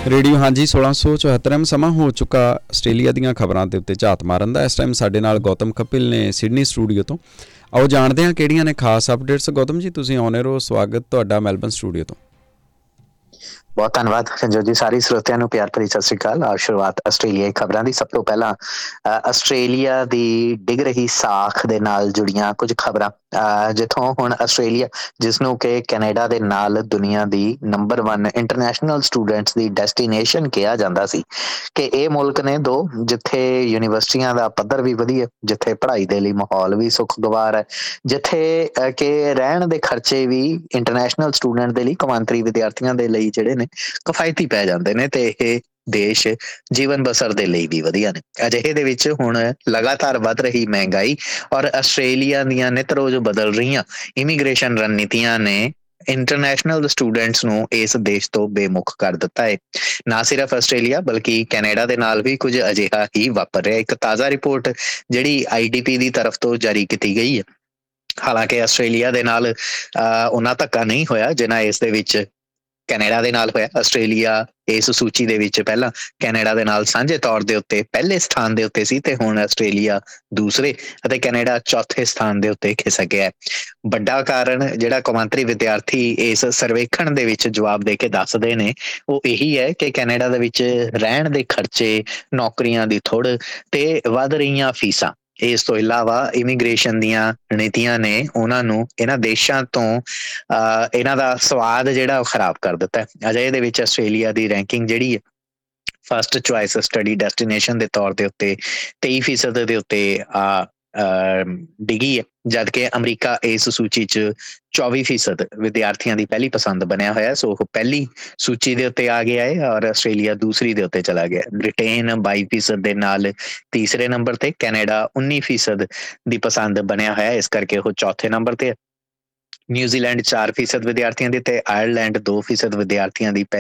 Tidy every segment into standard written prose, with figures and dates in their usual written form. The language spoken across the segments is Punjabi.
ਰੇਡੀਓ ਹਾਂਜੀ 1674 ਸਮਾਂ ਹੋ ਚੁੱਕਾ ਆਸਟ੍ਰੇਲੀਆ ਦੀਆਂ ਖਬਰਾਂ ਦੇ ਉੱਤੇ ਝਾਤ ਮਾਰਨ ਦਾ। ਇਸ ਟਾਈਮ ਸਾਡੇ ਨਾਲ ਗੌਤਮ ਕਪਿਲ ਨੇ ਸਿਡਨੀ ਸਟੂਡੀਓ ਤੋਂ। ਆਓ ਜਾਣਦੇ ਹਾਂ ਕਿਹੜੀਆਂ ਨੇ ਖਾਸ ਅਪਡੇਟਸ। ਗੌਤਮ ਜੀ ਤੁਸੀਂ ਆਉਣੇ ਰਹੋ, ਸਵਾਗਤ ਤੁਹਾਡਾ ਮੈਲਬਨ ਸਟੂਡੀਓ ਤੋਂ। ਬਹੁਤ ਧੰਨਵਾਦ ਸੰਜੋ ਜੀ। ਸਾਰੇ ਸਰੋਤਿਆਂ ਨੂੰ ਪਿਆਰ ਭਰੀ ਸਤਿ ਸ਼੍ਰੀ ਅਕਾਲ। ਸ਼ੁਰੂਆਤ ਆਸਟ੍ਰੇਲੀਆਈ ਖਬਰਾਂ ਦੀ। ਸਭ ਤੋਂ ਪਹਿਲਾਂ ਆਸਟ੍ਰੇਲੀਆ ਦੀ ਡਿੱਗ ਰਹੀ ਸਾਖ ਦੇ ਨਾਲ ਜੁੜੀਆਂ ਕੁਝ ਖਬਰਾਂ, ਜਿੱਥੋਂ ਹੁਣ ਆਸਟ੍ਰੇਲੀਆ, ਜਿਸਨੂੰ ਕਿ ਕੈਨੇਡਾ ਦੇ ਨਾਲ ਦੁਨੀਆ ਦੀ ਨੰਬਰ 1 ਇੰਟਰਨੈਸ਼ਨਲ ਸਟੂਡੈਂਟਸ ਦੀ ਡੈਸਟੀਨੇਸ਼ਨ ਕਿਹਾ ਜਾਂਦਾ ਸੀ, ਕਿ ਇਹ ਮੁਲਕ ਨੇ ਦੋ ਜਿੱਥੇ ਯੂਨੀਵਰਸਿਟੀਆਂ ਦਾ ਪੱਧਰ ਵੀ ਵਧੀਆ, ਜਿੱਥੇ ਪੜ੍ਹਾਈ ਦੇ ਲਈ ਮਾਹੌਲ ਵੀ ਸੁਖਗਵਾਰ ਹੈ, ਜਿੱਥੇ ਕਿ ਰਹਿਣ ਦੇ ਖਰਚੇ ਵੀ ਇੰਟਰਨੈਸ਼ਨਲ ਸਟੂਡੈਂਟ ਦੇ ਲਈ, ਕੌਮਾਂਤਰੀ ਵਿਦਿਆਰਥੀਆਂ ਦੇ ਲਈ ਜਿਹੜੇ ਨੇ ਕਿਫਾਇਤੀ ਪੈ ਜਾਂਦੇ ਨੇ, ਤੇ ਇਹ ਦੇਸ਼ ਜੀਵਨ ਬਸਰ ਦੇ ਲਈ ਵੀ ਵਧੀਆ ਨੇ। ਅਜਿਹੇ ਦੇ ਵਿੱਚ ਹੁਣ ਲਗਾਤਾਰ ਵੱਧ ਰਹੀ ਮਹਿੰਗਾਈ ਔਰ ਆਸਟ੍ਰੇਲੀਆ ਦੀਆਂ ਨਿਤ ਰੋਜ਼ ਬਦਲ ਰਹੀਆਂ ਇਮੀਗ੍ਰੇਸ਼ਨ ਰਣਨੀਤੀਆਂ ਨੇ ਇੰਟਰਨੈਸ਼ਨਲ ਸਟੂਡੈਂਟਸ ਨੂੰ ਇਸ ਦੇਸ਼ ਤੋਂ ਬੇਮੁਖ ਕਰ ਦਿੱਤਾ ਹੈ। ਨਾ ਸਿਰਫ ਆਸਟ੍ਰੇਲੀਆ ਬਲਕਿ ਕੈਨੇਡਾ ਦੇ ਨਾਲ ਵੀ ਕੁਝ ਅਜਿਹਾ ਹੀ ਵਾਪਰ ਰਿਹਾ। ਇੱਕ ਤਾਜ਼ਾ ਰਿਪੋਰਟ ਜਿਹੜੀ IDP ਦੀ ਤਰਫ ਤੋਂ ਜਾਰੀ ਕੀਤੀ ਗਈ ਹੈ, ਹਾਲਾਂਕਿ ਆਸਟ੍ਰੇਲੀਆ ਦੇ ਨਾਲ ਉਹਨਾਂ ਧੱਕਾ ਨਹੀਂ ਹੋਇਆ ਜਿੰਨਾ ਇਸ ਦੇ ਵਿੱਚ ਕੈਨੇਡਾ ਦੇ ਨਾਲ ਹੋਇਆ। ਆਸਟ੍ਰੇਲੀਆ ਇਸ ਸੂਚੀ ਦੇ ਵਿੱਚ ਪਹਿਲਾਂ ਕੈਨੇਡਾ ਦੇ ਨਾਲ ਸਾਂਝੇ ਤੌਰ ਦੇ ਉੱਤੇ ਪਹਿਲੇ ਸਥਾਨ ਦੇ ਉੱਤੇ ਸੀ, ਤੇ ਹੁਣ ਆਸਟ੍ਰੇਲੀਆ ਦੂਸਰੇ ਅਤੇ ਕੈਨੇਡਾ ਚੌਥੇ ਸਥਾਨ ਦੇ ਉੱਤੇ ਖਿਸਕ ਗਿਆ। ਵੱਡਾ ਕਾਰਨ ਜਿਹੜਾ ਕੌਮਾਂਤਰੀ ਵਿਦਿਆਰਥੀ ਇਸ ਸਰਵੇਖਣ ਦੇ ਵਿੱਚ ਜਵਾਬ ਦੇ ਕੇ ਦੱਸਦੇ ਨੇ, ਉਹ ਇਹੀ ਹੈ ਕਿ ਕੈਨੇਡਾ ਦੇ ਵਿੱਚ ਰਹਿਣ ਦੇ ਖਰਚੇ, ਨੌਕਰੀਆਂ ਦੀ ਥੁੜ ਤੇ ਵੱਧ ਰਹੀਆਂ ਫੀਸਾਂ, ਇਸ ਤੋਂ ਇਲਾਵਾ ਇਮੀਗ੍ਰੇਸ਼ਨ ਦੀਆਂ ਨੀਤੀਆਂ ਨੇ ਉਹਨਾਂ ਨੂੰ ਇਹਨਾਂ ਦੇਸ਼ਾਂ ਤੋਂ ਇਹਨਾਂ ਦਾ ਸਵਾਦ ਜਿਹੜਾ ਉਹ ਖਰਾਬ ਕਰ ਦਿੱਤਾ। ਅਜਿਹੇ ਦੇ ਵਿੱਚ ਆਸਟ੍ਰੇਲੀਆ ਦੀ ਰੈਂਕਿੰਗ ਜਿਹੜੀ ਹੈ ਫਸਟ ਚੁਆਇਸ ਸਟੱਡੀ ਡੈਸਟੀਨੇਸ਼ਨ ਦੇ ਤੌਰ ਦੇ ਉੱਤੇ 23% ਦੇ ਉੱਤੇ ਡਿੱਗੀ ਹੈ, ਜਦਕਿ ਅਮਰੀਕਾ ਇਸ ਸੂਚੀ 'ਚ 24% ਵਿਦਿਆਰਥੀਆਂ ਦੀ ਪਹਿਲੀ ਪਸੰਦ ਬਣਿਆ ਹੋਇਆ, ਸੋ ਉਹ ਪਹਿਲੀ ਸੂਚੀ ਦੇ ਉੱਤੇ ਆ ਗਿਆ ਹੈ ਔਰ ਆਸਟ੍ਰੇਲੀਆ ਦੂਸਰੀ ਦੇ ਉੱਤੇ ਚਲਾ ਗਿਆ। ਬ੍ਰਿਟੇਨ 22% ਦੇ ਨਾਲ ਤੀਸਰੇ ਨੰਬਰ ਤੇ, ਕੈਨੇਡਾ 19% ਦੀ ਪਸੰਦ ਬਣਿਆ ਹੋਇਆ, ਇਸ ਕਰਕੇ ਉਹ ਚੌਥੇ ਨੰਬਰ ਤੇ ਹੈ। ਨਿਊਜ਼ੀਲੈਂਡ 4% ਵਿਦਿਆਰਥੀਆਂ ਦੀ ਤੇ ਆਇਰਲੈਂਡ 2% ਵਿਦਿਆਰਥੀਆਂ ਦੀ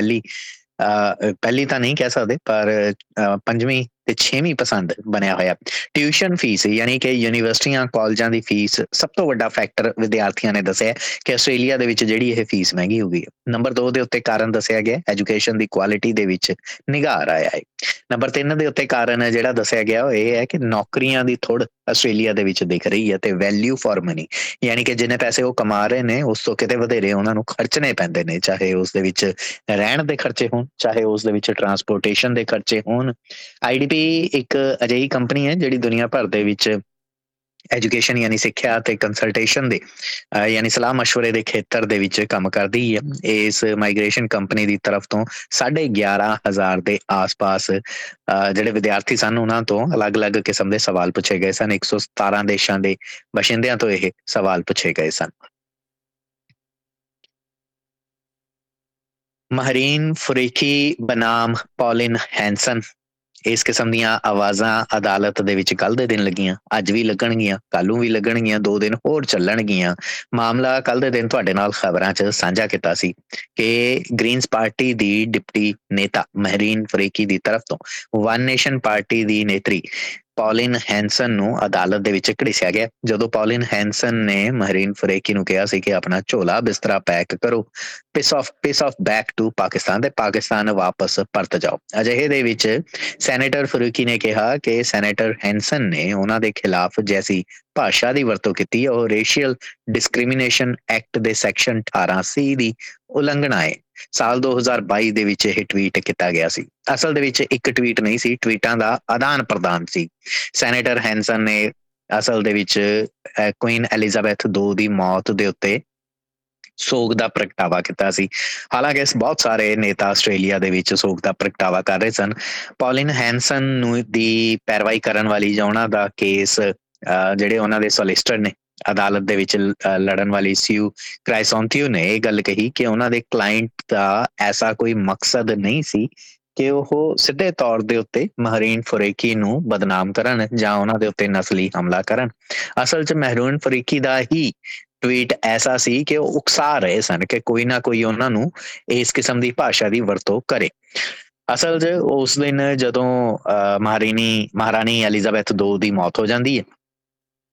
ਪਹਿਲੀ ਤਾਂ ਨਹੀਂ ਕਹਿ ਸਕਦੇ, ਪਰ 5ਵੀਂ ਤੇ 6ਵੀਂ ਪਸੰਦ ਬਣਿਆ ਹੋਇਆ। ਟਿਊਸ਼ਨ ਫੀਸ ਯਾਨੀ ਕਿ ਯੂਨੀਵਰਸਿਟੀਆਂ ਕਾਲਜਾਂ ਦੀ ਫੀਸ ਸਭ ਤੋਂ ਵੱਡਾ ਫੈਕਟਰ ਵਿਦਿਆਰਥੀਆਂ ਨੇ ਦੱਸਿਆ ਕਿ ਆਸਟ੍ਰੇਲੀਆ ਦੇ ਵਿੱਚ ਜਿਹੜੀ ਇਹ ਫੀਸ ਮਹਿੰਗੀ ਹੋ ਗਈ ਹੈ। ਨੰਬਰ 2 ਦੇ ਉੱਤੇ ਕਾਰਨ ਦੱਸਿਆ ਗਿਆ ਐਜੂਕੇਸ਼ਨ ਦੀ ਕੁਆਲਿਟੀ ਦੇ ਵਿੱਚ ਨਿਘਾਰ ਆਇਆ ਹੈ। ਨੰਬਰ 3 ਦੇ ਉੱਤੇ ਕਾਰਨ ਜਿਹੜਾ ਦੱਸਿਆ ਗਿਆ ਉਹ ਇਹ ਹੈ ਕਿ ਨੌਕਰੀਆਂ ਦੀ ਥੁੜ ਆਸਟ੍ਰੇਲੀਆ ਦੇ ਵਿੱਚ ਦਿਖ ਰਹੀ ਹੈ, ਤੇ ਵੈਲਿਊ ਫॉर ਮਨੀ ਯਾਨੀ ਕਿ ਜਿੰਨੇ ਪੈਸੇ ਉਹ ਕਮਾ ਰਹੇ ਨੇ ਉਸ ਤੋਂ ਕਿਤੇ ਵਧੇਰੇ ਉਹਨਾਂ ਨੂੰ ਖਰਚਣੇ ਪੈਂਦੇ ਨੇ, ਚਾਹੇ ਉਸ ਦੇ ਵਿੱਚ ਰਹਿਣ ਦੇ ਖਰਚੇ ਹੋਣ, ਚਾਹੇ ਉਸ ਦੇ ਵਿੱਚ ਟਰਾਂਸਪੋਰਟੇਸ਼ਨ ਦੇ ਖਰਚੇ ਹੋਣ। IDP ਇੱਕ ਅਜਿਹੀ ਕੰਪਨੀ ਹੈ ਜਿਹੜੀ ਦੁਨੀਆ ਭਰ ਦੇ ਵਿੱਚ ਐਜੂਕੇਸ਼ਨ ਯਾਨੀ ਸਿੱਖਿਆ ਅਤੇ ਕੰਸਲਟੇਸ਼ਨ ਦੇ ਯਾਨੀ ਸਲਾਹ ਮਸ਼ਵਰੇ ਦੇ ਖੇਤਰ ਦੇ ਵਿੱਚ ਕੰਮ ਕਰਦੀ ਹੈ। ਇਸ ਮਾਈਗ੍ਰੇਸ਼ਨ ਕੰਪਨੀ ਦੀ ਤਰਫ ਤੋਂ 11,500 ਦੇ ਆਸ-ਪਾਸ ਜਿਹੜੇ ਵਿਦਿਆਰਥੀ ਸਨ ਉਹਨਾਂ ਤੋਂ ਅਲੱਗ-ਅਲੱਗ ਕਿਸਮ ਦੇ ਸਵਾਲ ਪੁੱਛੇ ਗਏ ਸਨ। 117 ਦੇਸ਼ਾਂ ਦੇ ਬਸ਼ਿੰਦਿਆਂ ਤੋਂ ਇਹ ਸਵਾਲ ਪੁੱਛੇ ਗਏ ਸਨ। ਮਹਰੀਨ ਫੁਰੇਕੀ ਬਨਾਮ ਪੌਲਿਨ ਹੈਂਸਨ, ਇਸ ਕਿਸਮ ਦੀਆਂ ਆਵਾਜ਼ਾਂ ਅਦਾਲਤ ਦੇ ਵਿੱਚ ਕੱਲ੍ਹ ਦੇ ਦਿਨ ਲੱਗੀਆਂ, ਅੱਜ ਵੀ ਲੱਗਣਗੀਆਂ, ਕੱਲ੍ਹ ਨੂੰ ਵੀ ਲੱਗਣਗੀਆਂ, 2 ਦਿਨ ਹੋਰ ਚੱਲਣਗੀਆਂ। ਮਾਮਲਾ ਕੱਲ੍ਹ ਦੇ ਦਿਨ ਤੁਹਾਡੇ ਨਾਲ ਖਬਰਾਂ 'ਚ ਸਾਂਝਾ ਕੀਤਾ ਸੀ ਕਿ ਗ੍ਰੀਨਸ ਪਾਰਟੀ ਦੀ ਡਿਪਟੀ ਨੇਤਾ ਮਹਰੀਨ ਫੁਰੇਕੀ ਦੀ ਤਰਫ ਤੋਂ ਵਨ ਨੇਸ਼ਨ ਪਾਰਟੀ ਦੀ ਨੇਤਰੀ ਪੌਲਿਨ ਹੈਂਸਨ ਨੂੰ ਅਦਾਲਤ ਦੇ ਵਿੱਚ ਘੜੀਸਿਆ ਗਿਆ, ਜਦੋਂ ਪੌਲਿਨ ਹੈਂਸਨ ਨੇ ਮਹਰੀਨ ਫੁਰੇਕੀ ਨੂੰ ਕਿਹਾ ਸੀ ਕਿ ਆਪਣਾ ਝੋਲਾ ਬਿਸਤਰਾ ਪੈਕ ਕਰੋ, piss off back to Pakistan, ਤੇ ਪਾਕਿਸਤਾਨ ਵਾਪਸ ਪਰਤ ਜਾਓ। ਅਜਿਹੇ ਦੇ ਵਿੱਚ ਸੈਨੇਟਰ ਫਰੂਕੀ ਨੇ ਕਿਹਾ ਕਿ ਸੈਨੇਟਰ ਹੈਂਸਨ ਨੇ ਉਹਨਾਂ ਦੇ ਖਿਲਾਫ ਜੈਸੀ ਭਾਸ਼ਾ ਦੀ ਵਰਤੋਂ ਕੀਤੀ ਹੈ ਉਹ ਰੇਸ਼ੀਅਲ ਡਿਸਕ੍ਰਿਮੀਨੇਸ਼ਨ ਐਕਟ ਦੇ ਸੈਕਸ਼ਨ 18C ਦੀ ਉਲੰਘਣਾ ਹੈ। ਸਾਲ 2022 ਦੇ ਵਿੱਚ ਇਹ ਟਵੀਟ ਕੀਤਾ ਗਿਆ ਸੀ। ਅਸਲ ਦੇ ਵਿੱਚ ਇੱਕ ਟਵੀਟ ਨਹੀਂ ਸੀ, ਟਵੀਟਾਂ ਦਾ ਆਦਾਨ ਪ੍ਰਦਾਨ ਸੀ। ਸੈਨੇਟਰ ਹੈਂਸਨ ਨੇ ਅਸਲ ਦੇ ਵਿੱਚ ਕੁਈਨ ਐਲਿਜ਼ਾਬੈਥ II ਦੀ ਮੌਤ ਦੇ ਉੱਤੇ ਸੋਗ ਦਾ ਪ੍ਰਗਟਾਵਾ ਕੀਤਾ ਸੀ। ਹਾਲਾਂਕਿ ਬਹੁਤ ਸਾਰੇ ਨੇਤਾ ਆਸਟ੍ਰੇਲੀਆ ਦੇ ਵਿੱਚ ਸੋਗ ਦਾ ਪ੍ਰਗਟਾਵਾ ਕਰ ਰਹੇ ਸਨ। ਪੌਲਿਨ ਹੈਂਸਨ ਨੂੰ ਦੀ ਪੈਰਵਾਈ ਕਰਨ ਵਾਲੀ ਜਾਂ ਉਹਨਾਂ ਦਾ ਕੇਸ ਜਿਹੜੇ ਉਹਨਾਂ ਦੇ ਸੋਲਿਸਟਰ ਨੇ ਅਦਾਲਤ ਦੇ ਵਿੱਚ ਲੜਨ ਵਾਲੀ ਸਿਊ ਕ੍ਰਾਈਸੋਂਥਿਓ ਨੇ ਇਹ ਗੱਲ ਕਹੀ ਕਿ ਉਹਨਾਂ ਦੇ ਕਲਾਇੰਟ ਦਾ ਐਸਾ ਕੋਈ ਮਕਸਦ ਨਹੀਂ ਸੀ ਕਿ ਉਹ ਸਿੱਧੇ ਤੌਰ ਦੇ ਉੱਤੇ ਮਹਰੀਨ ਫੁਰੇਕੀ ਨੂੰ ਬਦਨਾਮ ਕਰਨ ਜਾਂ ਉਹਨਾਂ ਦੇ ਉੱਤੇ ਨਸਲੀ ਹਮਲਾ ਕਰਨ। ਅਸਲ 'ਚ ਮਹਰੀਨ ਫੁਰੇਕੀ ਦਾ ਹੀ ਟਵੀਟ ਐਸਾ ਸੀ ਕਿ ਉਹ ਉਕਸਾ ਰਹੇ ਸਨ ਕਿ ਕੋਈ ਨਾ ਕੋਈ ਉਹਨਾਂ ਨੂੰ ਇਸ ਕਿਸਮ ਦੀ ਭਾਸ਼ਾ ਦੀ ਵਰਤੋਂ ਕਰੇ। ਅਸਲ 'ਚ ਉਸ ਦਿਨ ਜਦੋਂ ਮਹਾਰਾਣੀ ਐਲਿਜ਼ਾਬੈਥ II ਦੀ ਮੌਤ ਹੋ ਜਾਂਦੀ ਹੈ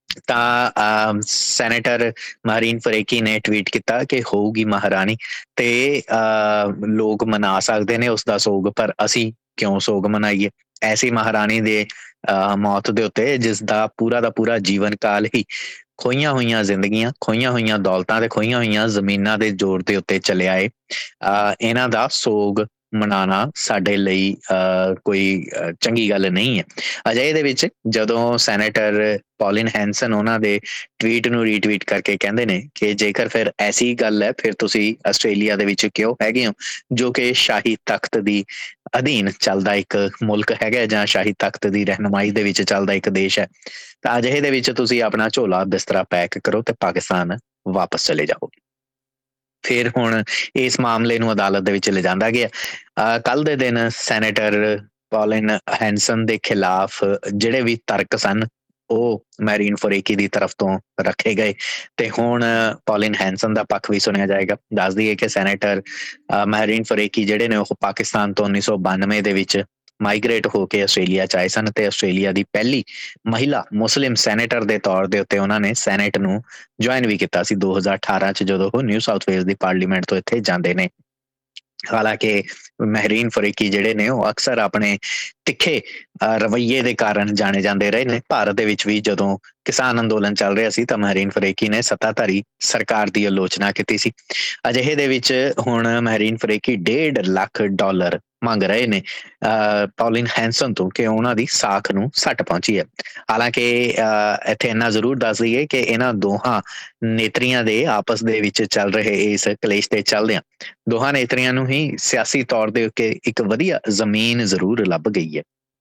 ਤਾਂ ਸੈਨੇਟਰ ਮਹਰੀਨ ਫਰੇਕੀ ਨੇ ਟਵੀਟ ਕੀਤਾ ਕਿ ਹੋਊਗੀ ਮਹਾਰਾਣੀ ਤੇ ਲੋਕ ਮਨਾ ਸਕਦੇ ਨੇ ਉਸ ਦਾ ਸੋਗ, ਪਰ ਅਸੀਂ ਕਿਉਂ ਸੋਗ ਮਨਾਈਏ ਐਸੀ ਮਹਾਰਾਣੀ ਦੇ ਮੌਤ ਦੇ ਉੱਤੇ, ਜਿਸ ਦਾ ਪੂਰਾ ਜੀਵਨ ਕਾਲ ਹੀ ਖੋਈਆਂ ਹੋਈਆਂ ਜ਼ਿੰਦਗੀਆਂ, ਖੋਈਆਂ ਹੋਈਆਂ ਦੌਲਤਾਂ ਤੇ ਖੋਈਆਂ ਹੋਈਆਂ ਜ਼ਮੀਨਾਂ ਦੇ ਜ਼ੋਰ ਦੇ ਉੱਤੇ ਚੱਲਿਆ ਏ। ਇਹਨਾਂ ਦਾ ਸੋਗ ਮਨਾਉਣਾ ਸਾਡੇ ਲਈ ਕੋਈ ਚੰਗੀ ਗੱਲ ਨਹੀਂ ਹੈ। ਅਜਿਹੇ ਦੇ ਵਿੱਚ ਜਦੋਂ ਸੈਨੇਟਰ ਪੌਲਿਨ ਹੈਂਸਨ ਉਹਨਾਂ ਦੇ ਟਵੀਟ ਨੂੰ ਰੀਟਵੀਟ ਕਰਕੇ ਕਹਿੰਦੇ ਨੇ ਕਿ ਜੇਕਰ ਫਿਰ ਐਸੀ ਗੱਲ ਹੈ, ਫਿਰ ਤੁਸੀਂ ਆਸਟ੍ਰੇਲੀਆ ਦੇ ਵਿੱਚ ਕਿਉਂ ਹੈਗੇ ਹੋ, ਜੋ ਕਿ ਸ਼ਾਹੀ ਤਖਤ ਦੀ ਅਧੀਨ ਚੱਲਦਾ ਇੱਕ ਮੁਲਕ ਹੈਗਾ ਜਾਂ ਸ਼ਾਹੀ ਤਖਤ ਦੀ ਰਹਿਨੁਮਾਈ ਦੇ ਵਿੱਚ ਚੱਲਦਾ ਇੱਕ ਦੇਸ਼ ਹੈ, ਤਾਂ ਅਜਿਹੇ ਦੇ ਵਿੱਚ ਤੁਸੀਂ ਆਪਣਾ ਝੋਲਾ ਬਿਸਤਰਾ ਪੈਕ ਕਰੋ ਤੇ ਪਾਕਿਸਤਾਨ ਵਾਪਸ ਚਲੇ ਜਾਓ। ਫਿਰ ਹੁਣ ਇਸ ਮਾਮਲੇ ਨੂੰ ਅਦਾਲਤ ਦੇ ਵਿੱਚ ਲਿਜਾਂਦਾ ਗਿਆ। ਕੱਲ ਦੇ ਦਿਨ ਸੈਨੇਟਰ ਪੌਲਿਨ ਹੈਂਸਨ ਦੇ ਖਿਲਾਫ ਜਿਹੜੇ ਵੀ ਤਰਕ ਸਨ ਉਹ ਮੈਰੀਨ ਫੋਰੇਕੀ ਦੀ ਤਰਫ ਤੋਂ ਰੱਖੇ ਗਏ ਤੇ ਹੁਣ ਪੌਲਿਨ ਹੈਂਸਨ ਦਾ ਪੱਖ ਵੀ ਸੁਣਿਆ ਜਾਏਗਾ। ਦੱਸ ਦਈਏ ਕਿ ਸੈਨੇਟਰ ਮੈਰੀਨ ਫੋਰੇਕੀ ਜਿਹੜੇ ਨੇ ਉਹ ਪਾਕਿਸਤਾਨ ਤੋਂ 1992 ਦੇ ਵਿੱਚ ਮਾਈਗ੍ਰੇਟ ਹੋ ਕੇ ਆਸਟ੍ਰੇਲੀਆ ਚ ਆਏ ਸਨ ਤੇ ਆਸਟ੍ਰੇਲੀਆ ਦੀ ਪਹਿਲੀ ਮਹਿਲਾ ਮੁਸਲਿਮ ਸੈਨੇਟਰ ਦੇ ਤੌਰ ਦੇ ਉੱਤੇ ਉਹਨਾਂ ਨੇ ਸੈਨੇਟ ਨੂੰ ਜੁਆਇਨ ਵੀ ਕੀਤਾ ਸੀ 2018 ਚ, ਜਦੋਂ ਉਹ ਨਿਊ ਸਾਊਥ ਵੇਲਜ਼ ਦੀ ਪਾਰਲੀਮੈਂਟ ਤੋਂ ਇੱਥੇ ਜਾਂਦੇ ਨੇ। ਹਾਲਾਂਕਿ ਮਹਿਰੀਨ ਫਰੀਕੀ ਜਿਹੜੇ ਨੇ ਉਹ ਅਕਸਰ ਆਪਣੇ ਤਿੱਖੇ ਰਵੱਈਏ ਦੇ ਕਾਰਨ ਜਾਣੇ ਜਾਂਦੇ ਰਹੇ ਨੇ। ਭਾਰਤ ਦੇ ਵਿੱਚ ਵੀ ਜਦੋਂ ਕਿਸਾਨ ਅੰਦੋਲਨ ਚੱਲ ਰਿਹਾ ਸੀ ਤਾਂ ਮਹਿਰੀਨ ਫਰੇਕੀ ਨੇ ਸੱਤਾਧਾਰੀ ਸਰਕਾਰ ਦੀ ਆਲੋਚਨਾ ਕੀਤੀ ਸੀ। ਅਜਿਹੇ ਦੇ ਵਿੱਚ ਹੁਣ ਮਹਿਰੀਨ ਫਰੇਕੀ $1.5 ਲੱਖ ਮੰਗ ਰਹੇ ਨੇ ਪੌਲਿਨ ਹੈਂਸਨ ਤੋਂ ਕਿ ਉਹਨਾਂ ਦੀ ਸਾਖ ਨੂੰ ਸੱਟ ਪਹੁੰਚੀ ਹੈ। ਹਾਲਾਂਕਿ ਇੱਥੇ ਇੰਨਾ ਜ਼ਰੂਰ ਦੱਸ ਦਈਏ ਕਿ ਇਹਨਾਂ ਦੋਹਾਂ ਨੇਤਰੀਆਂ ਦੇ ਆਪਸ ਦੇ ਵਿੱਚ ਚੱਲ ਰਹੇ ਇਸ ਕਲੇਸ਼ ਦੇ ਚੱਲਦਿਆਂ ਦੋਹਾਂ ਨੇਤਰੀਆਂ ਨੂੰ ਹੀ ਸਿਆਸੀ ਤੌਰ ਦੇ ਉੱਤੇ ਇੱਕ ਵਧੀਆ ਜ਼ਮੀਨ ਜ਼ਰੂਰ ਲੱਭ ਗਈ ਹੈ।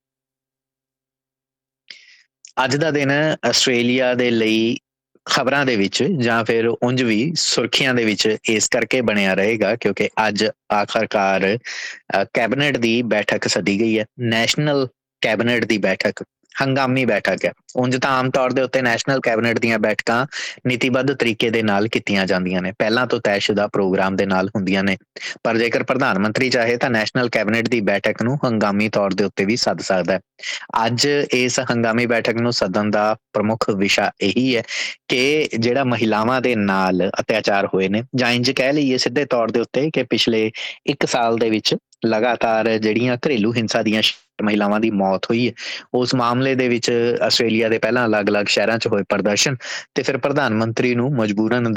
ਅੱਜ ਦਾ ਦਿਨ ਆਸਟ੍ਰੇਲੀਆ ਦੇ ਲਈ ਖਬਰਾਂ ਦੇ ਵਿੱਚ ਜਾਂ ਫਿਰ ਉਂਝ ਵੀ ਸੁਰਖੀਆਂ ਦੇ ਵਿੱਚ ਇਸ ਕਰਕੇ ਬਣਿਆ ਰਹੇਗਾ ਕਿਉਂਕਿ ਅੱਜ ਆਖਰਕਾਰ ਕੈਬਨਿਟ ਦੀ ਬੈਠਕ ਸੱਦੀ ਗਈ ਹੈ। ਨੈਸ਼ਨਲ ਕੈਬਨਿਟ ਦੀ ਬੈਠਕ ਹੰਗਾਮੀ ਬੈਠਕ ਹੈ। ਉਂਝ ਤਾਂ ਆਮ ਤੌਰ ਦੇ ਉੱਤੇ ਨੈਸ਼ਨਲ ਕੈਬਨਿਟ ਦੀਆਂ ਬੈਠਕਾਂ ਨੀਤੀਬੱਧ ਤਰੀਕੇ ਦੇ ਨਾਲ ਕੀਤੀਆਂ ਜਾਂਦੀਆਂ ਨੇ, ਪਹਿਲਾਂ ਤੋਂ ਤੈਅਸ਼ੁਦਾ ਪ੍ਰੋਗਰਾਮ ਦੇ ਨਾਲ ਹੁੰਦੀਆਂ ਨੇ, ਪਰ ਜੇਕਰ ਪ੍ਰਧਾਨ ਮੰਤਰੀ ਚਾਹੇ ਤਾਂ ਨੈਸ਼ਨਲ ਕੈਬਨਿਟ ਦੀ ਬੈਠਕ ਨੂੰ ਹੰਗਾਮੀ ਤੌਰ ਦੇ ਉੱਤੇ ਵੀ ਸੱਦ ਸਕਦਾ ਹੈ। ਅੱਜ ਇਸ ਹੰਗਾਮੀ ਬੈਠਕ ਨੂੰ ਸੱਦਣ ਦਾ ਪ੍ਰਮੁੱਖ ਵਿਸ਼ਾ ਇਹੀ ਹੈ ਕਿ ਜਿਹੜਾ ਮਹਿਲਾਵਾਂ ਦੇ ਨਾਲ ਅਤਿਆਚਾਰ ਹੋਏ ਨੇ, ਜਾਂ ਇੰਜ ਕਹਿ ਲਈਏ ਸਿੱਧੇ ਤੌਰ ਦੇ ਉੱਤੇ ਕਿ ਪਿਛਲੇ 1 ਸਾਲ ਦੇ ਵਿੱਚ ਲਗਾਤਾਰ ਜਿਹੜੀਆਂ ਘਰੇਲੂ ਹਿੰਸਾ ਦੀਆਂ ਮਹਿਲਾਵਾਂ ਦੀ ਮੌਤ ਹੋਈ ਹੈ, ਉਸ ਮਾਮਲੇ ਦੇ ਵਿੱਚ ਆਸਟ੍ਰੇਲੀਆ ਦੇ ਪਹਿਲਾਂ ਅਲੱਗ-ਅਲੱਗ ਸ਼ਹਿਰਾਂ 'ਚ ਹੋਏ ਪ੍ਰਦਰਸ਼ਨ ਤੇ ਫਿਰ ਪ੍ਰਧਾਨ ਮੰਤਰੀ ਨੂੰ ਮਜਬੂਰਨ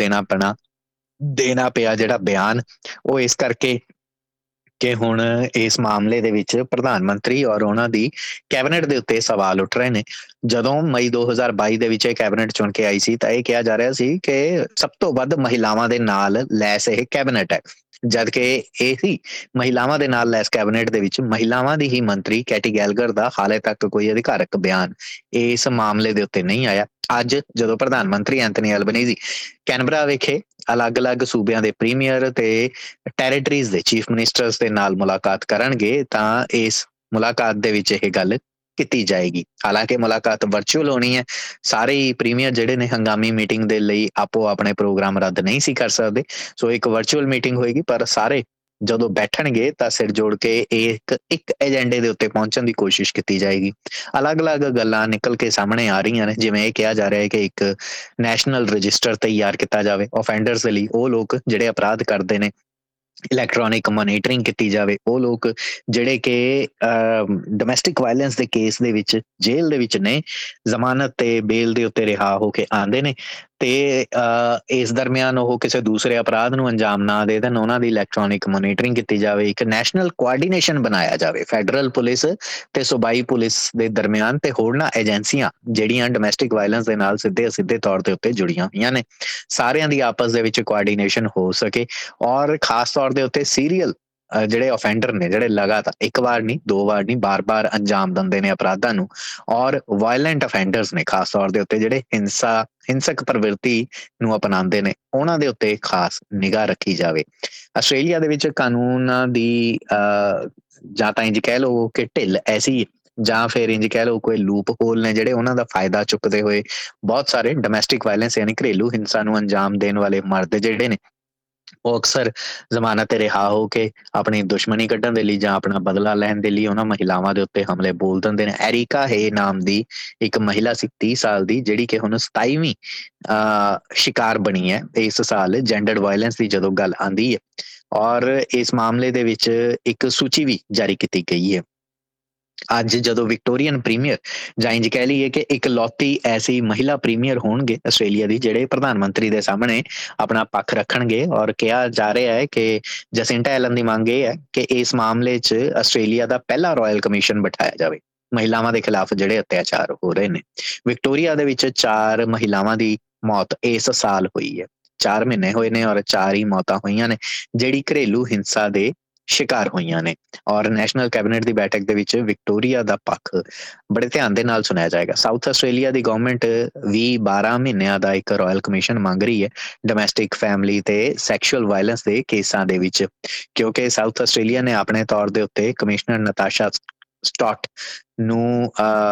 ਦੇਣਾ ਪਿਆ ਜਿਹੜਾ ਬਿਆਨ, ਉਹ ਇਸ ਕਰਕੇ ਕਿ ਹੁਣ ਇਸ ਮਾਮਲੇ ਦੇ ਵਿੱਚ ਪ੍ਰਧਾਨ ਮੰਤਰੀ ਔਰ ਉਹਨਾਂ ਦੀ ਕੈਬਨਿਟ ਦੇ ਉੱਤੇ ਸਵਾਲ ਉੱਠ ਰਹੇ ਨੇ। ਜਦੋਂ ਮਈ 2022 ਦੇ ਵਿੱਚ ਇਹ ਕੈਬਨਿਟ ਚੁਣ ਕੇ ਆਈ ਸੀ ਤਾਂ ਇਹ ਕਿਹਾ ਜਾ ਰਿਹਾ ਸੀ ਕਿ ਸਭ ਤੋਂ ਵੱਧ ਮਹਿਲਾਵਾਂ ਦੇ ਨਾਲ ਲੈਸ ਇਹ ਕੈਬਨਿਟ ਹੈ, ਜਦ ਕਿ ਇਹੀ ਮਹਿਲਾਵਾਂ ਦੇ ਨਾਲ ਲੈਸ ਕੈਬਨਿਟ ਦੇ ਵਿੱਚ ਮਹਿਲਾਵਾਂ ਦੀ ਹੀ ਮੰਤਰੀ ਕੈਟੀ ਗੈਲਗਰ ਦਾ ਹਾਲੇ ਤੱਕ ਕੋਈ ਅਧਿਕਾਰਕ ਬਿਆਨ ਇਸ ਮਾਮਲੇ ਦੇ ਉੱਤੇ ਨਹੀਂ ਆਇਆ। ਅੱਜ ਜਦੋਂ ਪ੍ਰਧਾਨ ਮੰਤਰੀ ਐਂਥਨੀ ਐਲਬਨੀਜ਼ੀ ਕੈਨਬਰਾ ਵਿਖੇ ਅਲੱਗ-ਅਲੱਗ ਸੂਬਿਆਂ ਦੇ ਪ੍ਰੀਮੀਅਰ ਤੇ ਟੈਰੀਟਰੀਜ਼ ਦੇ ਚੀਫ ਮਿਨਿਸਟਰਸ ਦੇ ਨਾਲ ਮੁਲਾਕਾਤ ਕਰਨਗੇ ਤਾਂ ਇਸ ਮੁਲਾਕਾਤ ਦੇ ਵਿੱਚ ਇਹ ਗੱਲ ਕੀਤੀ ਜਾਏਗੀ। ਹਾਲਾਂਕਿ ਮੁਲਾਕਾਤ ਵਰਚੁਅਲ ਹੋਣੀ ਹੈ, ਸਾਰੇ ਹੀ ਪ੍ਰੀਮੀਅਰ ਜਿਹੜੇ ਨੇ ਹੰਗਾਮੀ ਮੀਟਿੰਗ ਦੇ ਲਈ ਆਪੋ ਆਪਣੇ ਪ੍ਰੋਗਰਾਮ ਰੱਦ ਨਹੀਂ ਸੀ ਕਰ ਸਕਦੇ, ਸੋ ਇੱਕ ਵਰਚੁਅਲ ਮੀਟਿੰਗ ਹੋਏਗੀ, ਪਰ ਸਾਰੇ ਜਦੋਂ ਬੈਠਣਗੇ ਤਾਂ ਸਿਰ ਜੋੜ ਕੇ ਇੱਕ ਏਜੰਡੇ ਦੇ ਉੱਤੇ ਪਹੁੰਚਣ ਦੀ ਕੋਸ਼ਿਸ਼ ਕੀਤੀ ਜਾਏਗੀ। ਅਲੱਗ-ਅਲੱਗ ਗੱਲਾਂ ਨਿਕਲ ਕੇ ਸਾਹਮਣੇ ਆ ਰਹੀਆਂ ਨੇ, ਜਿਵੇਂ ਇਹ ਕਿਹਾ ਜਾ ਰਿਹਾ ਹੈ ਕਿ ਇੱਕ ਨੈਸ਼ਨਲ ਰਜਿਸਟਰ ਤਿਆਰ ਕੀਤਾ ਜਾਵੇ ਆਫੈਂਡਰਸ ਦੇ ਲਈ, ਉਹ ਲੋਕ ਜਿਹੜੇ ਅਪਰਾਧ ਕਰਦੇ ਨੇ, ਇਲੈਕਟ੍ਰੋਨਿਕ ਮੋਨੀਟਰਿੰਗ ਕੀਤੀ ਜਾਵੇ, ਉਹ ਲੋਕ ਜਿਹੜੇ ਕਿ ਡੋਮੈਸਟਿਕ ਵਾਇਲੈਂਸ ਦੇ ਕੇਸ ਦੇ ਵਿੱਚ ਜੇਲ੍ਹ ਦੇ ਵਿੱਚ ਨੇ, ਜ਼ਮਾਨਤ ਤੇ ਬੇਲ ਦੇ ਉੱਤੇ ਰਿਹਾ ਹੋ ਕੇ ਆਉਂਦੇ ਨੇ ਤੇ ਇਸ ਦਰਮਿਆਨ ਉਹ ਕਿਸੇ ਦੂਸਰੇ ਅਪਰਾਧ ਨੂੰ ਅੰਜਾਮ ਨਾ ਦੇ ਦੇਣ, ਉਹਨਾਂ ਦੀ ਇਲੈਕਟ੍ਰੋਨਿਕ ਮੋਨੀਟਰਿੰਗ ਕੀਤੀ ਜਾਵੇ। ਇੱਕ ਨੈਸ਼ਨਲ ਕੋਆਰਡੀਨੇਸ਼ਨ ਬਣਾਇਆ ਜਾਵੇ ਫੈਡਰਲ ਪੁਲਿਸ ਤੇ ਸੂਬਾਈ ਪੁਲਿਸ ਦੇ ਦਰਮਿਆਨ ਤੇ ਹੋਰਨਾਂ ਏਜੰਸੀਆਂ ਜਿਹੜੀਆਂ ਡੋਮੈਸਟਿਕ ਵਾਇਲੈਂਸ ਦੇ ਨਾਲ ਸਿੱਧੇ ਤੌਰ ਦੇ ਉੱਤੇ ਜੁੜੀਆਂ ਹੋਈਆਂ ਨੇ, ਸਾਰਿਆਂ ਦੀ ਆਪਸ ਦੇ ਵਿੱਚ ਕੋਆਰਡੀਨੇਸ਼ਨ ਹੋ ਸਕੇ ਔਰ ਖਾਸ ਤੌਰ ਦੇ ਉੱਤੇ ਸੀਰੀਅਲ ਜਿਹੜੇ ਅਫੈਂਡਰ ਨੇ, ਜਿਹੜੇ ਲਗਾਤਾਰ 1 ਵਾਰ ਨਹੀਂ 2 ਵਾਰ ਨਹੀਂ ਬਾਰ-ਬਾਰ ਅੰਜਾਮ ਦਿੰਦੇ ਨੇ ਅਪਰਾਧਾਂ ਨੂੰ, ਔਰ ਵਾਇਲੈਂਟ ਅਫੈਂਡਰਸ ਨੇ ਖਾਸ ਤੌਰ ਦੇ ਉੱਤੇ ਜਿਹੜੇ ਹਿੰਸਕ ਪ੍ਰਵਿਰਤੀ ਨੂੰ ਅਪਣਾਉਂਦੇ ਨੇ, ਉਹਨਾਂ ਦੇ ਉੱਤੇ ਖਾਸ ਨਿਗਾਹ ਰੱਖੀ ਜਾਵੇ। ਆਸਟ੍ਰੇਲੀਆ ਦੇ ਵਿੱਚ ਕਾਨੂੰਨਾਂ ਦੀ ਜਾਂ ਤਾਂ ਇੰਜ ਕਹਿ ਲਓ ਕਿ ਢਿੱਲ ਐਸੀ, ਜਾਂ ਫਿਰ ਇੰਜ ਕਹਿ ਲਓ ਕੋਈ ਲੂਪ ਹੋਲ ਨੇ ਜਿਹੜੇ ਉਹਨਾਂ ਦਾ ਫਾਇਦਾ ਚੁੱਕਦੇ ਹੋਏ ਬਹੁਤ ਸਾਰੇ ਡੋਮੈਸਟਿਕ ਵਾਇਲੈਂਸ ਯਾਨੀ ਘਰੇਲੂ ਹਿੰਸਾ ਨੂੰ ਅੰਜਾਮ ਦੇਣ ਵਾਲੇ ਮਰਦ ਜਿਹੜੇ ਨੇ ਉਹ ਅਕਸਰ ਜ਼ਮਾਨਤ ਤੇ ਰਿਹਾ ਹੋ ਕੇ ਆਪਣੀ ਦੁਸ਼ਮਣੀ ਕੱਢਣ ਦੇ ਲਈ ਜਾਂ ਆਪਣਾ ਬਦਲਾ ਲੈਣ ਦੇ ਲਈ ਉਹਨਾਂ ਮਹਿਲਾਵਾਂ ਦੇ ਉੱਤੇ ਹਮਲੇ ਬੋਲ ਦਿੰਦੇ ਨੇ। ਐਰਿਕਾ ਹੈ ਨਾਮ ਦੀ ਇੱਕ ਮਹਿਲਾ ਸੀ 30 ਸਾਲ ਦੀ, ਜਿਹੜੀ ਕਿ ਹੁਣ 27ਵੀਂ ਸ਼ਿਕਾਰ ਬਣੀ ਹੈ ਇਸ ਸਾਲ ਜੈਂਡਰਡ ਵਾਇਲੈਂਸ ਦੀ ਜਦੋਂ ਗੱਲ ਆਂਦੀ ਹੈ। ਔਰ ਇਸ ਮਾਮਲੇ ਦੇ ਵਿੱਚ ਇੱਕ ਸੂਚੀ ਵੀ ਜਾਰੀ ਕੀਤੀ ਗਈ ਹੈ। ਅੱਜ ਜਦੋਂ ਵਿਕਟੋਰੀਅਨ ਪ੍ਰੀਮੀਅਰ ਜਾਂ ਇੰਜ ਕਹਿ ਲਈਏ ਕਿ ਇਕਲੌਤੀ ਐਸੀ ਮਹਿਲਾ ਪ੍ਰੀਮੀਅਰ ਹੋਣਗੇ ਆਸਟ੍ਰੇਲੀਆ ਦੀ, ਜਿਹੜੇ ਪ੍ਰਧਾਨ ਮੰਤਰੀ ਦੇ ਸਾਹਮਣੇ ਆਪਣਾ ਪੱਖ ਰੱਖਣਗੇ। ਔਰ ਕਿਹਾ ਜਾ ਰਿਹਾ ਹੈ ਕਿ ਜਸਿੰਟਾ ਐਲਨ ਦੀ ਮੰਗ ਇਹ ਹੈ ਕਿ ਇਸ ਮਾਮਲੇ 'ਚ ਆਸਟ੍ਰੇਲੀਆ ਦਾ ਪਹਿਲਾ ਰਾਇਲ ਕਮਿਸ਼ਨ ਬਿਠਾਇਆ ਜਾਵੇ ਮਹਿਲਾਵਾਂ ਦੇ ਖਿਲਾਫ ਜਿਹੜੇ ਅਤਿਆਚਾਰ ਹੋ ਰਹੇ ਨੇ। ਵਿਕਟੋਰੀਆ ਦੇ ਵਿੱਚ 4 ਮਹਿਲਾਵਾਂ ਦੀ ਮੌਤ ਇਸ ਸਾਲ ਹੋਈ ਹੈ। 4 ਮਹੀਨੇ ਹੋਏ ਨੇ ਔਰ 4 ਹੀ ਮੌਤਾਂ ਹੋਈਆਂ ਨੇ ਜਿਹੜੀ ਘਰੇਲੂ ਹਿੰਸਾ ਦੇ ਸ਼ਿਕਾਰ ਹੋਈਆਂ ਨੇ। ਔਰ ਨੈਸ਼ਨਲ ਕੈਬਨਿਟ ਦੀ ਬੈਠਕ ਦੇ ਵਿੱਚ ਵਿਕਟੋਰੀਆ ਦਾ ਪੱਖ ਬੜੇ ਧਿਆਨ ਦੇ ਨਾਲ ਸੁਣਿਆ ਜਾਏਗਾ। ਸਾਊਥ ਆਸਟ੍ਰੇਲੀਆ ਦੀ ਗਵਰਨਮੈਂਟ ਵੀ 12 ਮਹੀਨਿਆਂ ਦਾ ਇੱਕ ਰਾਇਲ ਕਮਿਸ਼ਨ ਮੰਗ ਰਹੀ ਹੈ ਡੋਮੈਸਟਿਕ ਫੈਮਿਲੀ ਤੇ ਸੈਕਸ਼ੂਅਲ ਵਾਇਲੈਂਸ ਦੇ ਕੇਸਾਂ ਦੇ ਵਿੱਚ, ਕਿਉਂਕਿ ਸਾਊਥ ਆਸਟ੍ਰੇਲੀਆ ਨੇ ਆਪਣੇ ਤੌਰ ਦੇ ਉੱਤੇ ਕਮਿਸ਼ਨਰ ਨਤਾਸ਼ਾ ਸਟਾਟ ਨੂੰ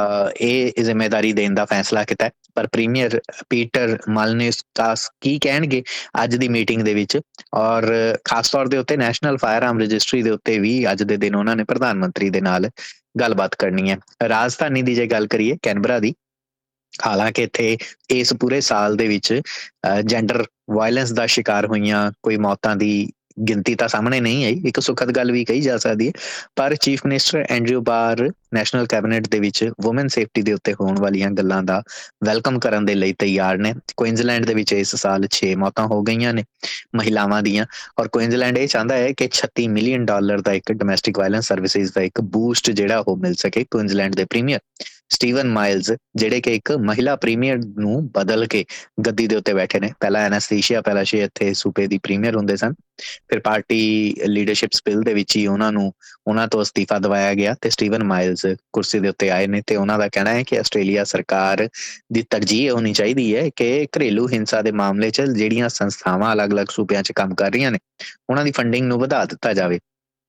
ਇਹ ਜ਼ਿੰਮੇਵਾਰੀ ਦੇਣ ਦਾ ਫੈਸਲਾ ਕੀਤਾ। ਪਰ ਪ੍ਰੀਮੀਅਰ ਪੀਟਰ ਮਾਲਨੇਸਕਾਸ ਕੀ ਕਹਿਣਗੇ ਅੱਜ ਦੀ ਮੀਟਿੰਗ ਦੇ ਵਿੱਚ? ਔਰ ਖਾਸ ਤੌਰ ਦੇ ਉੱਤੇ ਨੈਸ਼ਨਲ ਫਾਇਰ ਆਰਮ ਰਜਿਸਟਰੀ ਦੇ ਉੱਤੇ ਵੀ ਅੱਜ ਦੇ ਦਿਨ ਉਹਨਾਂ ਨੇ ਪ੍ਰਧਾਨ ਮੰਤਰੀ ਦੇ ਨਾਲ ਗੱਲਬਾਤ ਕਰਨੀ ਹੈ। ਰਾਜਧਾਨੀ ਦੀ ਜੇ ਗੱਲ ਕਰੀਏ ਕੈਨਬਰਾ ਦੀ, ਹਾਲਾਂਕਿ ਇੱਥੇ ਇਸ ਪੂਰੇ ਸਾਲ ਦੇ ਵਿੱਚ ਜੈਂਡਰ ਵਾਇਲੈਂਸ ਦਾ ਸ਼ਿਕਾਰ ਹੋਈਆਂ ਕੋਈ ਮੌਤਾਂ ਦੀ ਗਿਣਤੀ ਤਾਂ ਸਾਹਮਣੇ ਨਹੀਂ ਆਈ। ਇੱਕ ਸੁਖਦ ਗੱਲ ਵੀ ਕਹੀ ਜਾ ਸਕਦੀ ਹੈ, ਪਰ chief minister Andrew Barr national cabinet ਦੇ ਵਿੱਚ ਵੂਮਨ ਸੇਫਟੀ ਦੇ ਉੱਤੇ ਹੋਣ ਵਾਲੀਆਂ ਗੱਲਾਂ ਦਾ ਵੈਲਕਮ ਕਰਨ ਦੇ ਲਈ ਤਿਆਰ ਨੇ। ਕੁਇਨਜ਼ਲੈਂਡ ਦੇ ਵਿੱਚ ਇਸ ਸਾਲ 6 ਮੌਤਾਂ ਹੋ ਗਈਆਂ ਨੇ ਮਹਿਲਾਵਾਂ ਦੀਆਂ, ਔਰ ਕੁਇਨਜ਼ਲੈਂਡ ਇਹ ਚਾਹੁੰਦਾ ਹੈ ਕਿ $36 ਮਿਲੀਅਨ ਦਾ ਇੱਕ ਡੋਮੈਸਟਿਕ ਵਾਇਲੈਂਸ ਸਰਵਿਸਿਜ਼ ਦਾ ਇੱਕ ਬੂਸਟ ਜਿਹੜਾ ਉਹ ਮਿਲ ਸਕੇ। ਕੁਇਨਜ਼ਲੈਂਡ ਦੇ ਪ੍ਰੀਮੀਅਰ ਸਟੀਵਨ ਮਾਈਲਜ਼, ਜਿਹੜੇ ਕਿ ਇੱਕ ਮਹਿਲਾ ਪ੍ਰੀਮੀਅਰ ਨੂੰ ਬਦਲ ਕੇ ਗੱਦੀ ਦੇ ਉੱਤੇ ਬੈਠੇ ਨੇ। ਪਹਿਲਾਂ ਐਨਸਥੀਸੀਆ ਪੈਲਾਸ਼ੀ ਇੱਥੇ ਸੂਬੇ ਦੀ ਪ੍ਰੀਮੀਅਰ ਹੁੰਦੇ ਸਨ, ਫਿਰ ਪਾਰਟੀ ਲੀਡਰਸ਼ਿਪ ਬਿੱਲ ਦੇ ਵਿੱਚ ਹੀ ਉਹਨਾਂ ਤੋਂ ਅਸਤੀਫਾ ਦਵਾਇਆ ਗਿਆ ਤੇ ਸਟੀਵਨ ਮਾਈਲਜ਼ ਕੁਰਸੀ ਦੇ ਉੱਤੇ ਆਏ ਨੇ। ਤੇ ਉਹਨਾਂ ਦਾ ਕਹਿਣਾ ਹੈ ਕਿ ਆਸਟ੍ਰੇਲੀਆ ਸਰਕਾਰ ਦੀ ਤਰਜੀਹ ਹੋਣੀ ਚਾਹੀਦੀ ਹੈ ਕਿ ਘਰੇਲੂ ਹਿੰਸਾ ਦੇ ਮਾਮਲੇ 'ਚ ਜਿਹੜੀਆਂ ਸੰਸਥਾਵਾਂ ਅਲੱਗ-ਅਲੱਗ ਸੂਬਿਆਂ 'ਚ ਕੰਮ ਕਰ ਰਹੀਆਂ ਨੇ ਉਹਨਾਂ ਦੀ ਫੰਡਿੰਗ ਨੂੰ ਵਧਾ ਦਿੱਤਾ ਜਾਵੇ।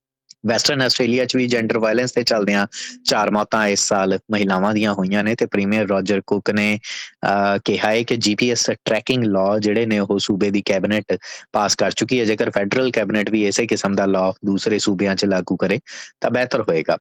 ਵੈਸਟਰਨ ਆਸਟ੍ਰੇਲੀਆ 'ਚ ਵੀ ਜੈਂਡਰ ਵਾਇਲੈਂਸ ਤੇ ਚੱਲਦਿਆਂ 4 ਮੌਤਾਂ ਇਸ ਸਾਲ ਮਹਿਲਾਵਾਂ ਦੀਆਂ ਹੋਈਆਂ ਨੇ। ਤੇ ਪ੍ਰੀਮੀਅਰ ਰੋਜਰ ਕੁਕ ਨੇ ਕਿਹਾ ਹੈ ਕਿ GPS ਟਰੈਕਿੰਗ ਲਾਅ ਜਿਹੜੇ ਨੇ ਉਹ ਸੂਬੇ ਦੀ ਕੈਬਨਿਟ ਪਾਸ ਕਰ ਚੁੱਕੀ ਹੈ। ਜੇਕਰ ਫੈਡਰਲ ਕੈਬਨਿਟ ਵੀ ਇਸੇ ਕਿਸਮ ਦਾ ਲਾਅ ਦੂਸਰੇ ਸੂਬਿਆਂ 'ਚ ਲਾਗੂ ਕਰੇ ਤਾਂ ਬਿਹਤਰ ਹੋਏਗਾ।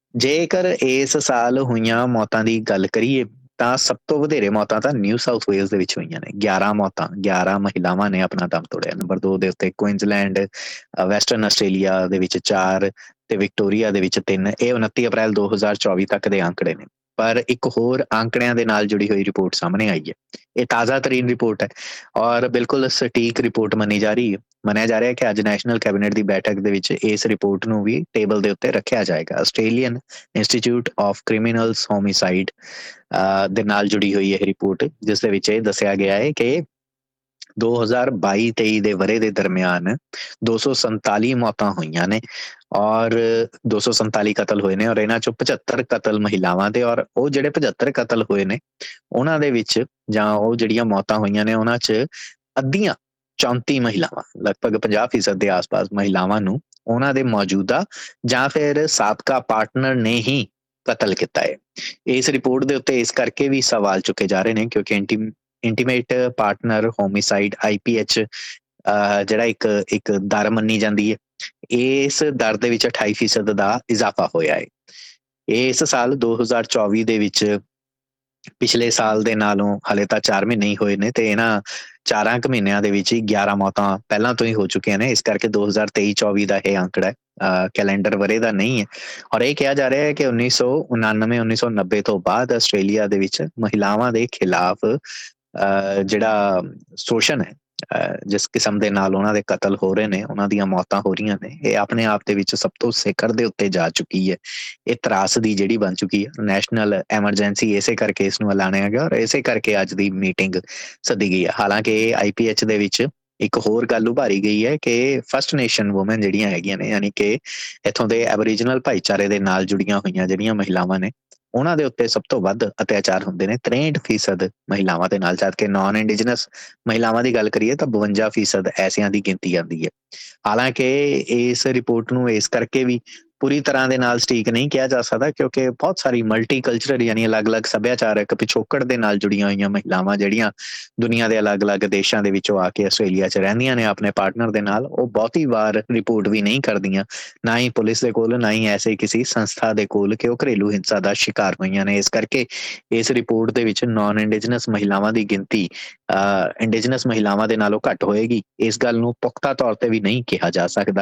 ਜੇਕਰ ਇਸ ਸਾਲ ਹੋਈਆਂ ਮੌਤਾਂ ਦੀ ਗੱਲ ਕਰੀਏ ਤਾਂ ਸਭ ਤੋਂ ਵਧੇਰੇ ਮੌਤਾਂ ਤਾਂ ਨਿਊ ਸਾਊਥ ਵੇਲਜ਼ ਦੇ ਵਿੱਚ ਹੋਈਆਂ ਨੇ। 11 ਮੌਤਾਂ, 11 ਮਹਿਲਾਵਾਂ ਨੇ ਆਪਣਾ ਦਮ ਤੋੜਿਆ। ਨੰਬਰ 2 ਦੇ ਉੱਤੇ ਕੁਇਨਜ਼ਲੈਂਡ, ਵੈਸਟਰਨ ਆਸਟ੍ਰੇਲੀਆ ਦੇ ਵਿੱਚ 4 ਤੇ ਵਿਕਟੋਰੀਆ ਦੇ ਵਿੱਚ 3। ਇਹ 29 ਅਪ੍ਰੈਲ 2024 ਤੱਕ ਦੇ ਆંકੜੇ ਨੇ। ਪਰ ਇੱਕ ਹੋਰ ਆંકੜਿਆਂ ਦੇ ਨਾਲ ਜੁੜੀ ਹੋਈ ਰਿਪੋਰਟ ਸਾਹਮਣੇ ਆਈ ਹੈ। ਇਹ ਤਾਜ਼ਾ ਤਰੀਨ ਰਿਪੋਰਟ ਹੈ ਔਰ ਬਿਲਕੁਲ ਸਟੀਕ ਰਿਪੋਰਟ ਮੰਨੀ ਜਾ ਰਹੀ ਹੈ। ਮੰਨਿਆ ਜਾ ਰਿਹਾ ਕਿ ਅੱਜ ਨੈਸ਼ਨਲ ਕੈਬਨਿਟ ਦੀ ਬੈਠਕ ਦੇ ਵਿੱਚ ਇਸ ਰਿਪੋਰਟ ਨੂੰ ਵੀ ਟੇਬਲ ਦੇ ਉੱਤੇ ਰੱਖਿਆ ਜਾਏਗਾ। Australian institute of criminals homicide ਦੇ ਨਾਲ ਜੁੜੀ ਹੋਈ ਇਹ ਰਿਪੋਰਟ, ਜਿਸ ਦੇ ਵਿੱਚ ਇਹ ਦੱਸਿਆ ਗਿਆ ਹੈ ਕਿ 2022-23 ਦੇ ਵਰੇ ਦੇ ਦਰਮਿਆਨ 247 ਮੌਤਾਂ ਹੋਈਆਂ ਨੇ ਔਰ 247 ਕਤਲ ਹੋਏ ਨੇ। ਔਰ ਇਹਨਾਂ ਚੋਂ 75 ਕਤਲ ਮਹਿਲਾਵਾਂ ਦੇ। ਔਰ ਉਹ ਜਿਹੜੇ 75 ਕਤਲ ਹੋਏ ਨੇ ਉਹਨਾਂ ਦੇ ਵਿੱਚ ਜਾਂ ਉਹ ਜਿਹੜੀਆਂ ਮੌਤਾਂ ਹੋਈਆਂ ਨੇ ਉਹਨਾਂ 'ਚ ਅੱਧੀਆਂ 34 ਮਹਿਲਾਵਾਂ, ਲਗਭਗ 50% ਦੇ ਆਸ-ਪਾਸ ਮਹਿਲਾਵਾਂ ਨੂੰ ਉਹਨਾਂ ਦੇ ਮੌਜੂਦਾ ਜਾਂ ਫਿਰ ਸਾਬਕਾ ਪਾਰਟਨਰ ਨੇ ਹੀ ਕਤਲ ਕੀਤਾ ਹੈ। ਇਸ ਰਿਪੋਰਟ ਦੇ ਉੱਤੇ ਇਸ ਕਰਕੇ ਵੀ ਸਵਾਲ ਚੁੱਕੇ ਜਾ ਰਹੇ ਨੇ ਕਿਉਂਕਿ ਇੰਟੀਮੇਟ ਪਾਰਟਨਰ ਹੋਮਿਸਾਈਡ IPH ਜਿਹੜਾ ਇੱਕ ਦਰ ਮੰਨੀ ਜਾਂਦੀ ਹੈ, ਇਸ ਦਰ ਦੇ ਵਿੱਚ 28% ਦਾ ਇਜ਼ਾਫਾ ਹੋਇਆ ਹੈ। ਇਸ ਸਾਲ 2024 ਦੇ ਵਿੱਚ ਪਿਛਲੇ ਸਾਲ ਦੇ ਨਾਲੋਂ ਹਲੇ ਤਾਂ 4 ਮਹੀਨੇ ਹੀ ਹੋਏ ਨੇ ਤੇ ਇਹਨਾਂ 4 ਮਹੀਨਿਆਂ ਦੇ ਵਿੱਚ ਹੀ 11 ਮੌਤਾਂ ਪਹਿਲਾਂ ਤੋਂ ਹੀ ਹੋ ਚੁੱਕੀਆਂ ਨੇ। ਇਸ ਕਰਕੇ 2023-24 ਦਾ ਇਹ ਆંકੜਾ ਕੈਲੰਡਰ ਵਰੇ ਦਾ ਨਹੀਂ ਹੈ। ਔਰ ਇਹ ਕਿਹਾ ਜਾ ਰਿਹਾ ਹੈ ਕਿ 1999-1990 ਤੋਂ ਬਾਅਦ ਆਸਟ੍ਰੇਲੀਆ ਦੇ ਵਿੱਚ ਮਹਿਲਾਵਾਂ ਦੇ ਖਿਲਾਫ ਜਿਹੜਾ ਸ਼ੋਸ਼ਣ ਹੈ, ਜਿਸ ਕਿਸਮ ਦੇ ਨਾਲ ਉਹਨਾਂ ਦੇ ਕਤਲ ਹੋ ਰਹੇ ਨੇ, ਉਹਨਾਂ ਦੀਆਂ ਮੌਤਾਂ ਹੋ ਰਹੀਆਂ ਨੇ, ਇਹ ਆਪਣੇ ਆਪ ਦੇ ਵਿੱਚ ਸਭ ਤੋਂ ਸਿਖਰ ਦੇ ਉੱਤੇ ਜਾ ਚੁੱਕੀ ਹੈ। ਇਹ ਤਰਾਸਦੀ ਜਿਹੜੀ ਬਣ ਚੁੱਕੀ ਹੈ। ਨੈਸ਼ਨਲ ਐਮਰਜੈਂਸੀ ਇਸੇ ਕਰਕੇ ਇਸ ਨੂੰ ਐਲਾਨਿਆ ਗਿਆ ਔਰ ਇਸੇ ਕਰਕੇ ਅੱਜ ਦੀ ਮੀਟਿੰਗ ਸੱਦੀ ਗਈ ਹੈ। ਹਾਲਾਂਕਿ IPH ਦੇ ਵਿੱਚ ਇੱਕ ਹੋਰ ਗੱਲ ਉਭਾਰੀ ਗਈ ਹੈ ਕਿ ਫਸਟ ਨੇਸ਼ਨ ਵੂਮਨ ਜਿਹੜੀਆਂ ਹੈਗੀਆਂ ਨੇ, ਯਾਨੀ ਕਿ ਇੱਥੋਂ ਦੇ ਐਬੋਰੀਜਨਲ ਭਾਈਚਾਰੇ ਦੇ ਨਾਲ ਜੁੜੀਆਂ ਹੋਈਆਂ ਜਿਹੜੀਆਂ ਮਹਿਲਾਵਾਂ ਨੇ, ਉਹਨਾਂ ਦੇ ਉੱਤੇ ਸਭ ਤੋਂ ਵੱਧ ਅਤਿਆਚਾਰ ਹੁੰਦੇ ਨੇ 63% ਮਹਿਲਾਵਾਂ ਦੇ ਨਾਲ। ਜਦ ਕਿ ਨਾਨ ਇੰਡੀਜਨਸ ਮਹਿਲਾਵਾਂ ਦੀ ਗੱਲ ਕਰੀਏ ਤਾਂ 52% ਐਸਿਆਂ ਦੀ ਗਿਣਤੀ ਆਉਂਦੀ ਹੈ। ਹਾਲਾਂਕਿ ਇਸ ਰਿਪੋਰਟ ਨੂੰ ਇਸ ਕਰਕੇ ਵੀ ਪੂਰੀ ਤਰ੍ਹਾਂ ਦੇ ਨਾਲ ਸਟੀਕ ਨਹੀਂ ਕਿਹਾ ਜਾ ਸਕਦਾ, ਕਿਉਂਕਿ ਬਹੁਤ ਸਾਰੀ ਮਲਟੀਕਲਚਰਲ ਯਾਨੀ ਅਲੱਗ-ਅਲੱਗ ਸੱਭਿਆਚਾਰਕ ਪਿਛੋਕੜ ਦੇ ਨਾਲ ਜੁੜੀਆਂ ਹੋਈਆਂ ਮਹਿਲਾਵਾਂ ਜਿਹੜੀਆਂ ਦੁਨੀਆ ਦੇ ਅਲੱਗ-ਅਲੱਗ ਦੇਸ਼ਾਂ ਦੇ ਵਿੱਚੋਂ ਆ ਕੇ ਆਸਟ੍ਰੇਲੀਆ 'ਚ ਰਹਿੰਦੀਆਂ ਨੇ ਆਪਣੇ ਪਾਰਟਨਰ ਦੇ ਨਾਲ, ਉਹ ਬਹੁਤੀ ਵਾਰ ਰਿਪੋਰਟ ਵੀ ਨਹੀਂ ਕਰਦੀਆਂ, ਨਾ ਹੀ ਪੁਲਿਸ ਦੇ ਕੋਲ, ਨਾ ਹੀ ਐਸੇ ਕਿਸੇ ਸੰਸਥਾ ਦੇ ਕੋਲ ਕਿ ਉਹ ਘਰੇਲੂ ਹਿੰਸਾ ਦਾ ਸ਼ਿਕਾਰ ਹੋਈਆਂ ਨੇ। ਇਸ ਕਰਕੇ ਇਸ ਰਿਪੋਰਟ ਦੇ ਵਿੱਚ ਨਾਨ ਇੰਡੀਜਨਸ ਮਹਿਲਾਵਾਂ ਦੀ ਗਿਣਤੀ ਇੰਡੀਜਨਸ ਮਹਿਲਾਵਾਂ ਦੇ ਨਾਲੋਂ ਘੱਟ ਹੋਏਗੀ, ਇਸ ਗੱਲ ਨੂੰ ਪੁਖਤਾ ਤੌਰ ਤੇ ਵੀ ਨਹੀਂ ਕਿਹਾ ਜਾ ਸਕਦਾ।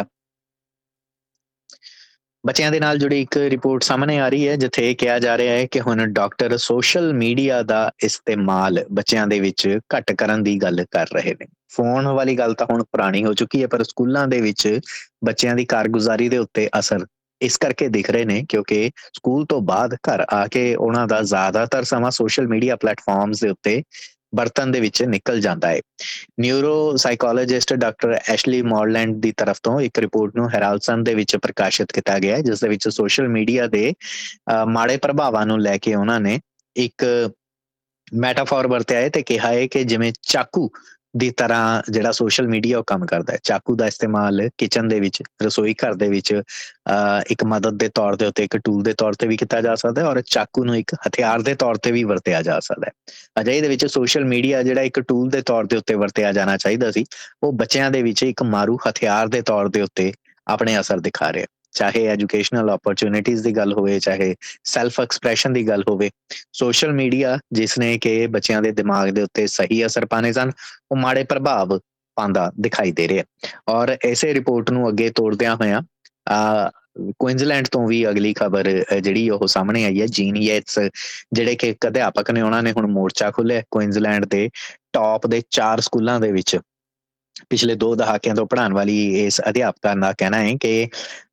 ਬੱਚਿਆਂ ਦੇ ਨਾਲ ਜੁੜੀ ਇੱਕ ਰਿਪੋਰਟ ਸਾਹਮਣੇ ਆ ਰਹੀ ਹੈ, ਜਿੱਥੇ ਇਹ ਕਿਹਾ ਜਾ ਰਿਹਾ ਹੈ ਕਿ ਹੁਣ ਡਾਕਟਰ ਸੋਸ਼ਲ ਮੀਡੀਆ ਦਾ ਇਸਤੇਮਾਲ ਬੱਚਿਆਂ ਦੇ ਵਿੱਚ ਘੱਟ ਕਰਨ ਦੀ ਗੱਲ ਕਰ ਰਹੇ ਨੇ। ਫੋਨ ਵਾਲੀ ਗੱਲ ਤਾਂ ਹੁਣ ਪੁਰਾਣੀ ਹੋ ਚੁੱਕੀ ਹੈ, ਪਰ ਸਕੂਲਾਂ ਦੇ ਵਿੱਚ ਬੱਚਿਆਂ ਦੀ ਕਾਰਗੁਜ਼ਾਰੀ ਦੇ ਉੱਤੇ ਅਸਰ ਇਸ ਕਰਕੇ ਦਿਖ ਰਹੇ ਨੇ ਕਿਉਂਕਿ ਸਕੂਲ ਤੋਂ ਬਾਅਦ ਘਰ ਆ ਕੇ ਉਹਨਾਂ ਦਾ ਜ਼ਿਆਦਾਤਰ ਸਮਾਂ ਸੋਸ਼ਲ ਮੀਡੀਆ ਪਲੇਟਫਾਰਮਸ ਦੇ ਉੱਤੇ ਵਰਤਣ ਦੇ ਵਿੱਚ ਨਿਕਲ ਜਾਂਦਾ ਹੈ। Neuropsychologist doctor Ashley Moreland ਦੀ ਤਰਫ ਤੋਂ ਇੱਕ ਰਿਪੋਰਟ ਨੂੰ ਹੈਰਾਲਡ ਸਨ ਦੇ ਵਿੱਚ ਪ੍ਰਕਾਸ਼ਿਤ ਕੀਤਾ ਗਿਆ, ਜਿਸ ਦੇ ਵਿੱਚ ਸੋਸ਼ਲ ਮੀਡੀਆ ਦੇ ਮਾੜੇ ਪ੍ਰਭਾਵਾਂ ਨੂੰ ਲੈ ਕੇ ਉਹਨਾਂ ਨੇ ਇੱਕ ਮੈਟਾਫੋਰ ਵਰਤਿਆ ਹੈ ਤੇ ਕਿਹਾ ਹੈ ਕਿ ਜਿਵੇਂ ਚਾਕੂ ਦੀ ਤਰ੍ਹਾਂ ਜਿਹੜਾ ਸੋਸ਼ਲ ਮੀਡੀਆ ਉਹ ਕੰਮ ਕਰਦਾ ਹੈ। ਚਾਕੂ ਦਾ ਇਸਤੇਮਾਲ ਕਿਚਨ ਦੇ ਵਿੱਚ, ਰਸੋਈ ਘਰ ਦੇ ਵਿੱਚ ਇੱਕ ਮਦਦ ਦੇ ਤੌਰ ਦੇ ਉੱਤੇ, ਇੱਕ ਟੂਲ ਦੇ ਤੌਰ ਤੇ ਵੀ ਕੀਤਾ ਜਾ ਸਕਦਾ ਹੈ, ਔਰ ਚਾਕੂ ਨੂੰ ਇੱਕ ਹਥਿਆਰ ਦੇ ਤੌਰ ਤੇ ਵੀ ਵਰਤਿਆ ਜਾ ਸਕਦਾ ਹੈ। ਅਜਿਹੇ ਦੇ ਵਿੱਚ ਸੋਸ਼ਲ ਮੀਡੀਆ ਜਿਹੜਾ ਇੱਕ ਟੂਲ ਦੇ ਤੌਰ ਦੇ ਉੱਤੇ ਵਰਤਿਆ ਜਾਣਾ ਚਾਹੀਦਾ ਸੀ, ਉਹ ਬੱਚਿਆਂ ਦੇ ਵਿੱਚ ਇੱਕ ਮਾਰੂ ਹਥਿਆਰ ਦੇ ਤੌਰ ਦੇ ਉੱਤੇ ਆਪਣੇ ਅਸਰ ਦਿਖਾ ਰਿਹਾ। ਚਾਹੇ ਐਜੂਕੇਸ਼ਨਲ ਓਪਰਚੁਨਿਟੀਜ਼ ਦੀ ਗੱਲ ਹੋਵੇ, ਚਾਹੇ ਸੈਲਫ ਐਕਸਪ੍ਰੈਸ਼ਨ ਦੀ ਗੱਲ ਹੋਵੇ, ਸੋਸ਼ਲ ਮੀਡੀਆ ਜਿਸਨੇ ਕਿ ਬੱਚਿਆਂ ਦੇ ਦਿਮਾਗ ਦੇ ਉੱਤੇ ਸਹੀ ਅਸਰ ਪਾਣੇ ਸਨ, ਉਹ ਮਾੜੇ ਪ੍ਰਭਾਵ ਪਾਉਂਦਾ ਦਿਖਾਈ ਦੇ ਰਿਹਾ। ਔਰ ਇਸੇ ਰਿਪੋਰਟ ਨੂੰ ਅੱਗੇ ਤੋੜਦਿਆਂ ਹੋਇਆਂ ਕੁਇਨਜ਼ਲੈਂਡ ਤੋਂ ਵੀ ਅਗਲੀ ਖਬਰ ਜਿਹੜੀ ਉਹ ਸਾਹਮਣੇ ਆਈ ਹੈ। ਜੀਨ ਯੇਟਸ ਜਿਹੜੇ ਕਿ ਇੱਕ ਅਧਿਆਪਕ ਨੇ, ਉਹਨਾਂ ਨੇ ਹੁਣ ਮੋਰਚਾ ਖੋਲ੍ਹਿਆ ਕੁਇਨਜ਼ਲੈਂਡ ਦੇ ਟੌਪ ਦੇ 4 ਸਕੂਲਾਂ ਦੇ ਵਿੱਚ। ਪਿਛਲੇ 2 ਦਹਾਕਿਆਂ ਤੋਂ ਪੜ੍ਹਾਉਣ ਵਾਲੀ ਇਸ ਅਧਿਆਪਕਾ ਦਾ ਕਹਿਣਾ ਹੈ ਕਿ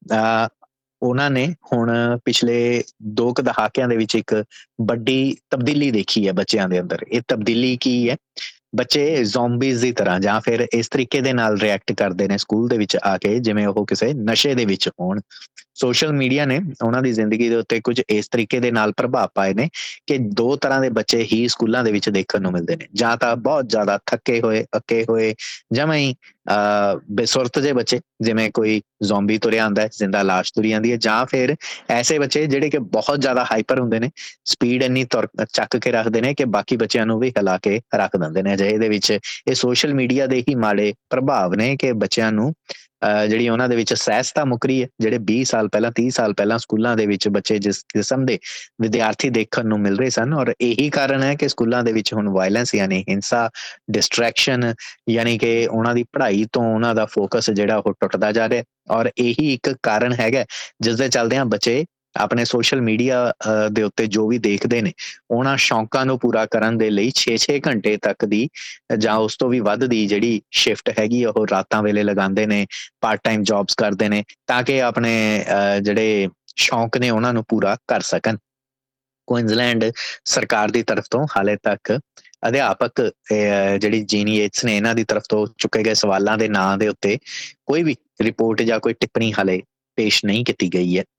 ਉਹਨਾਂ ਨੇ ਹੁਣ ਪਿਛਲੇ 2 ਦਹਾਕਿਆਂ ਦੇ ਵਿੱਚ ਇੱਕ ਵੱਡੀ ਤਬਦੀਲੀ ਦੇਖੀ ਹੈ ਬੱਚਿਆਂ ਦੇ ਅੰਦਰ। ਇਹ ਤਬਦੀਲੀ ਕੀ ਹੈ? ਬੱਚੇ ਜ਼ੋਂਬੀਜ਼ ਦੀ ਤਰ੍ਹਾਂ ਜਾਂ ਫਿਰ ਇਸ ਤਰੀਕੇ ਦੇ ਨਾਲ ਰਿਐਕਟ ਕਰਦੇ ਨੇ ਸਕੂਲ ਦੇ ਵਿੱਚ ਆ ਕੇ ਜਿਵੇਂ ਉਹ ਕਿਸੇ ਨਸ਼ੇ ਦੇ ਵਿੱਚ ਹੋਣ। ਸੋਸ਼ਲ ਮੀਡੀਆ ਨੇ ਉਹਨਾਂ ਦੀ ਜ਼ਿੰਦਗੀ ਦੇ ਉੱਤੇ ਕੁਝ ਇਸ ਤਰੀਕੇ ਦੇ ਨਾਲ ਪ੍ਰਭਾਵ ਪਾਏ ਨੇ ਕਿ 2 ਤਰ੍ਹਾਂ ਦੇ ਬੱਚੇ ਹੀ ਸਕੂਲਾਂ ਦੇ ਵਿੱਚ ਦੇਖਣ ਨੂੰ ਮਿਲਦੇ ਨੇ। ਜਾਂ ਤਾਂ ਬਹੁਤ ਜ਼ਿਆਦਾ ਥੱਕੇ ਹੋਏ, ਅੱਕੇ ਹੋਏ, ਜਮਾਂ ਹੀ ਬੇਸੁਰਤ ਜਿਹੇ ਬੱਚੇ, ਜਿਵੇਂ ਕੋਈ ਜ਼ੋਂਬੀ ਤੁਰਿਆ ਆਉਂਦਾ, ਜ਼ਿੰਦਾ ਲਾਸ਼ ਤੁਰੀ ਆਉਂਦੀ ਹੈ, ਜਾਂ ਫਿਰ ਐਸੇ ਬੱਚੇ ਜਿਹੜੇ ਕਿ ਬਹੁਤ ਜ਼ਿਆਦਾ ਹਾਈਪਰ ਹੁੰਦੇ ਨੇ, ਸਪੀਡ ਇੰਨੀ ਚੱਕ ਕੇ ਰੱਖਦੇ ਨੇ ਕਿ ਬਾਕੀ ਬੱਚਿਆਂ ਨੂੰ ਵੀ ਹਿਲਾ ਕੇ ਰੱਖ ਦਿੰਦੇ ਨੇ। ਅਜਿਹੇ ਦੇ ਵਿੱਚ ਇਹ ਸੋਸ਼ਲ ਮੀਡੀਆ ਦੇ ਹੀ ਮਾੜੇ ਪ੍ਰਭਾਵ ਨੇ ਕਿ ਬੱਚਿਆਂ ਨੂੰ ਜਿਹੜੀ ਉਹਨਾਂ ਦੇ ਵਿੱਚ ਸਹਿਜਤਾ ਮੁੱਕ ਰਹੀ ਹੈ। ਜਿਹੜੇ 20 ਸਾਲ ਪਹਿਲਾਂ, 30 ਸਾਲ ਪਹਿਲਾਂ ਸਕੂਲਾਂ ਦੇ ਵਿੱਚ ਬੱਚੇ ਜਿਸ ਕਿਸਮ ਦੇ ਵਿਦਿਆਰਥੀ ਦੇਖਣ ਨੂੰ ਮਿਲ ਰਹੇ ਸਨ, ਔਰ ਇਹੀ ਕਾਰਨ ਹੈ ਕਿ ਸਕੂਲਾਂ ਦੇ ਵਿੱਚ ਹੁਣ ਵਾਇਲੈਂਸ ਯਾਨੀ ਹਿੰਸਾ, ਡਿਸਟਰੈਕਸ਼ਨ ਯਾਨੀ ਕਿ ਉਹਨਾਂ ਦੀ ਪੜ੍ਹਾਈ ਤੋਂ ਉਹਨਾਂ ਦਾ ਫੋਕਸ ਜਿਹੜਾ ਉਹ ਟੁੱਟਦਾ ਜਾ ਰਿਹਾ। ਔਰ ਇਹੀ ਇੱਕ ਕਾਰਨ ਹੈਗਾ ਜਿਸ ਦੇ ਚੱਲਦਿਆਂ ਬੱਚੇ ਆਪਣੇ ਸੋਸ਼ਲ ਮੀਡੀਆ ਦੇ ਉੱਤੇ ਜੋ ਵੀ ਦੇਖਦੇ ਨੇ, ਉਹਨਾਂ ਸ਼ੌਂਕਾਂ ਨੂੰ ਪੂਰਾ ਕਰਨ ਦੇ ਲਈ 6-6 ਘੰਟੇ ਤੱਕ ਦੀ ਜਾਂ ਉਸ ਤੋਂ ਵੀ ਵੱਧ ਦੀ ਜਿਹੜੀ ਸ਼ਿਫਟ ਹੈਗੀ ਉਹ ਰਾਤਾਂ ਵੇਲੇ ਲਗਾਉਂਦੇ ਨੇ, ਪਾਰਟ ਟਾਈਮ ਜੌਬਸ ਕਰਦੇ ਨੇ ਤਾਂ ਕਿ ਆਪਣੇ ਜਿਹੜੇ ਸ਼ੌਂਕ ਨੇ ਉਹਨਾਂ ਨੂੰ ਪੂਰਾ ਕਰ ਸਕਣ। ਕੁਇਨਜ਼ਲੈਂਡ ਸਰਕਾਰ ਦੀ ਤਰਫ ਤੋਂ ਹਾਲੇ ਤੱਕ ਅਧਿਆਪਕ ਜਿਹੜੀ ਜੀਨ ਯੇਟਸ ਨੇ, ਇਹਨਾਂ ਦੀ ਤਰਫ ਤੋਂ ਚੁੱਕੇ ਗਏ ਸਵਾਲਾਂ ਦੇ ਨਾਂ ਦੇ ਉੱਤੇ ਕੋਈ ਵੀ ਰਿਪੋਰਟ ਜਾਂ ਕੋਈ ਟਿੱਪਣੀ ਹਾਲੇ ਪੇਸ਼ ਨਹੀਂ ਕੀਤੀ ਗਈ ਹੈ।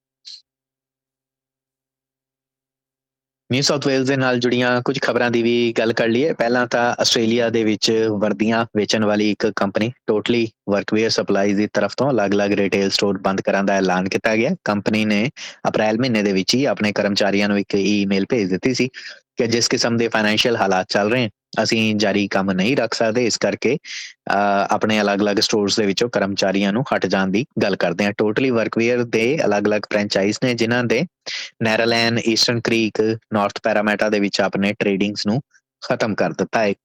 ਨਿਊ ਸਾਊਥ ਵੇਲਜ਼ ਦੇ ਨਾਲ ਜੁੜੀਆਂ ਕੁਝ ਖਬਰਾਂ ਦੀ ਵੀ ਗੱਲ ਕਰ ਲਈਏ। ਪਹਿਲਾਂ ਤਾਂ ਆਸਟ੍ਰੇਲੀਆ ਦੇ ਵਿੱਚ ਵਰਦੀਆਂ ਵੇਚਣ ਵਾਲੀ ਇੱਕ ਕੰਪਨੀ ਟੋਟਲੀ ਵਰਕਵੇਅਰ ਸਪਲਾਈਜ਼ ਦੀ ਤਰਫ ਤੋਂ ਅਲੱਗ-ਅਲੱਗ ਰਿਟੇਲ ਸਟੋਰ ਬੰਦ ਕਰਨ ਦਾ ਐਲਾਨ ਕੀਤਾ ਗਿਆ। ਕੰਪਨੀ ਨੇ ਅਪ੍ਰੈਲ ਮਹੀਨੇ ਦੇ ਵਿੱਚ ਹੀ ਆਪਣੇ ਕਰਮਚਾਰੀਆਂ ਨੂੰ ਇੱਕ ਈਮੇਲ ਭੇਜ ਦਿੱਤੀ ਸੀ ਕਿ ਜਿਸ ਕਿਸਮ ਦੇ ਫਾਈਨੈਂਸ਼ੀਅਲ ਹਾਲਾਤ ਚੱਲ ਰਹੇ, ਅਸੀਂ ਜਾਰੀ ਕੰਮ ਨਹੀਂ ਰੱਖ ਸਕਦੇ, ਇਸ ਕਰਕੇ ਆਪਣੇ ਅਲੱਗ-ਅਲੱਗ ਸਟੋਰਸ ਦੇ ਵਿੱਚੋਂ ਕਰਮਚਾਰੀਆਂ ਨੂੰ ਹਟ ਜਾਣ ਦੀ ਗੱਲ ਕਰਦੇ ਹਾਂ। ਟੋਟਲੀ ਵਰਕਵੇਅਰ ਦੇ ਅਲੱਗ-ਅਲੱਗ ਫਰੈਂਚਾਈਜ਼ ਨੇ ਜਿਨ੍ਹਾਂ ਦੇ Narellan, Eastern Creek, North Parramatta ਦੇ ਵਿੱਚ ਆਪਣੇ ਟ੍ਰੇਡਿੰਗਸ ਨੂੰ ਖਤਮ ਕਰ ਦਿੱਤਾ ਹੈ।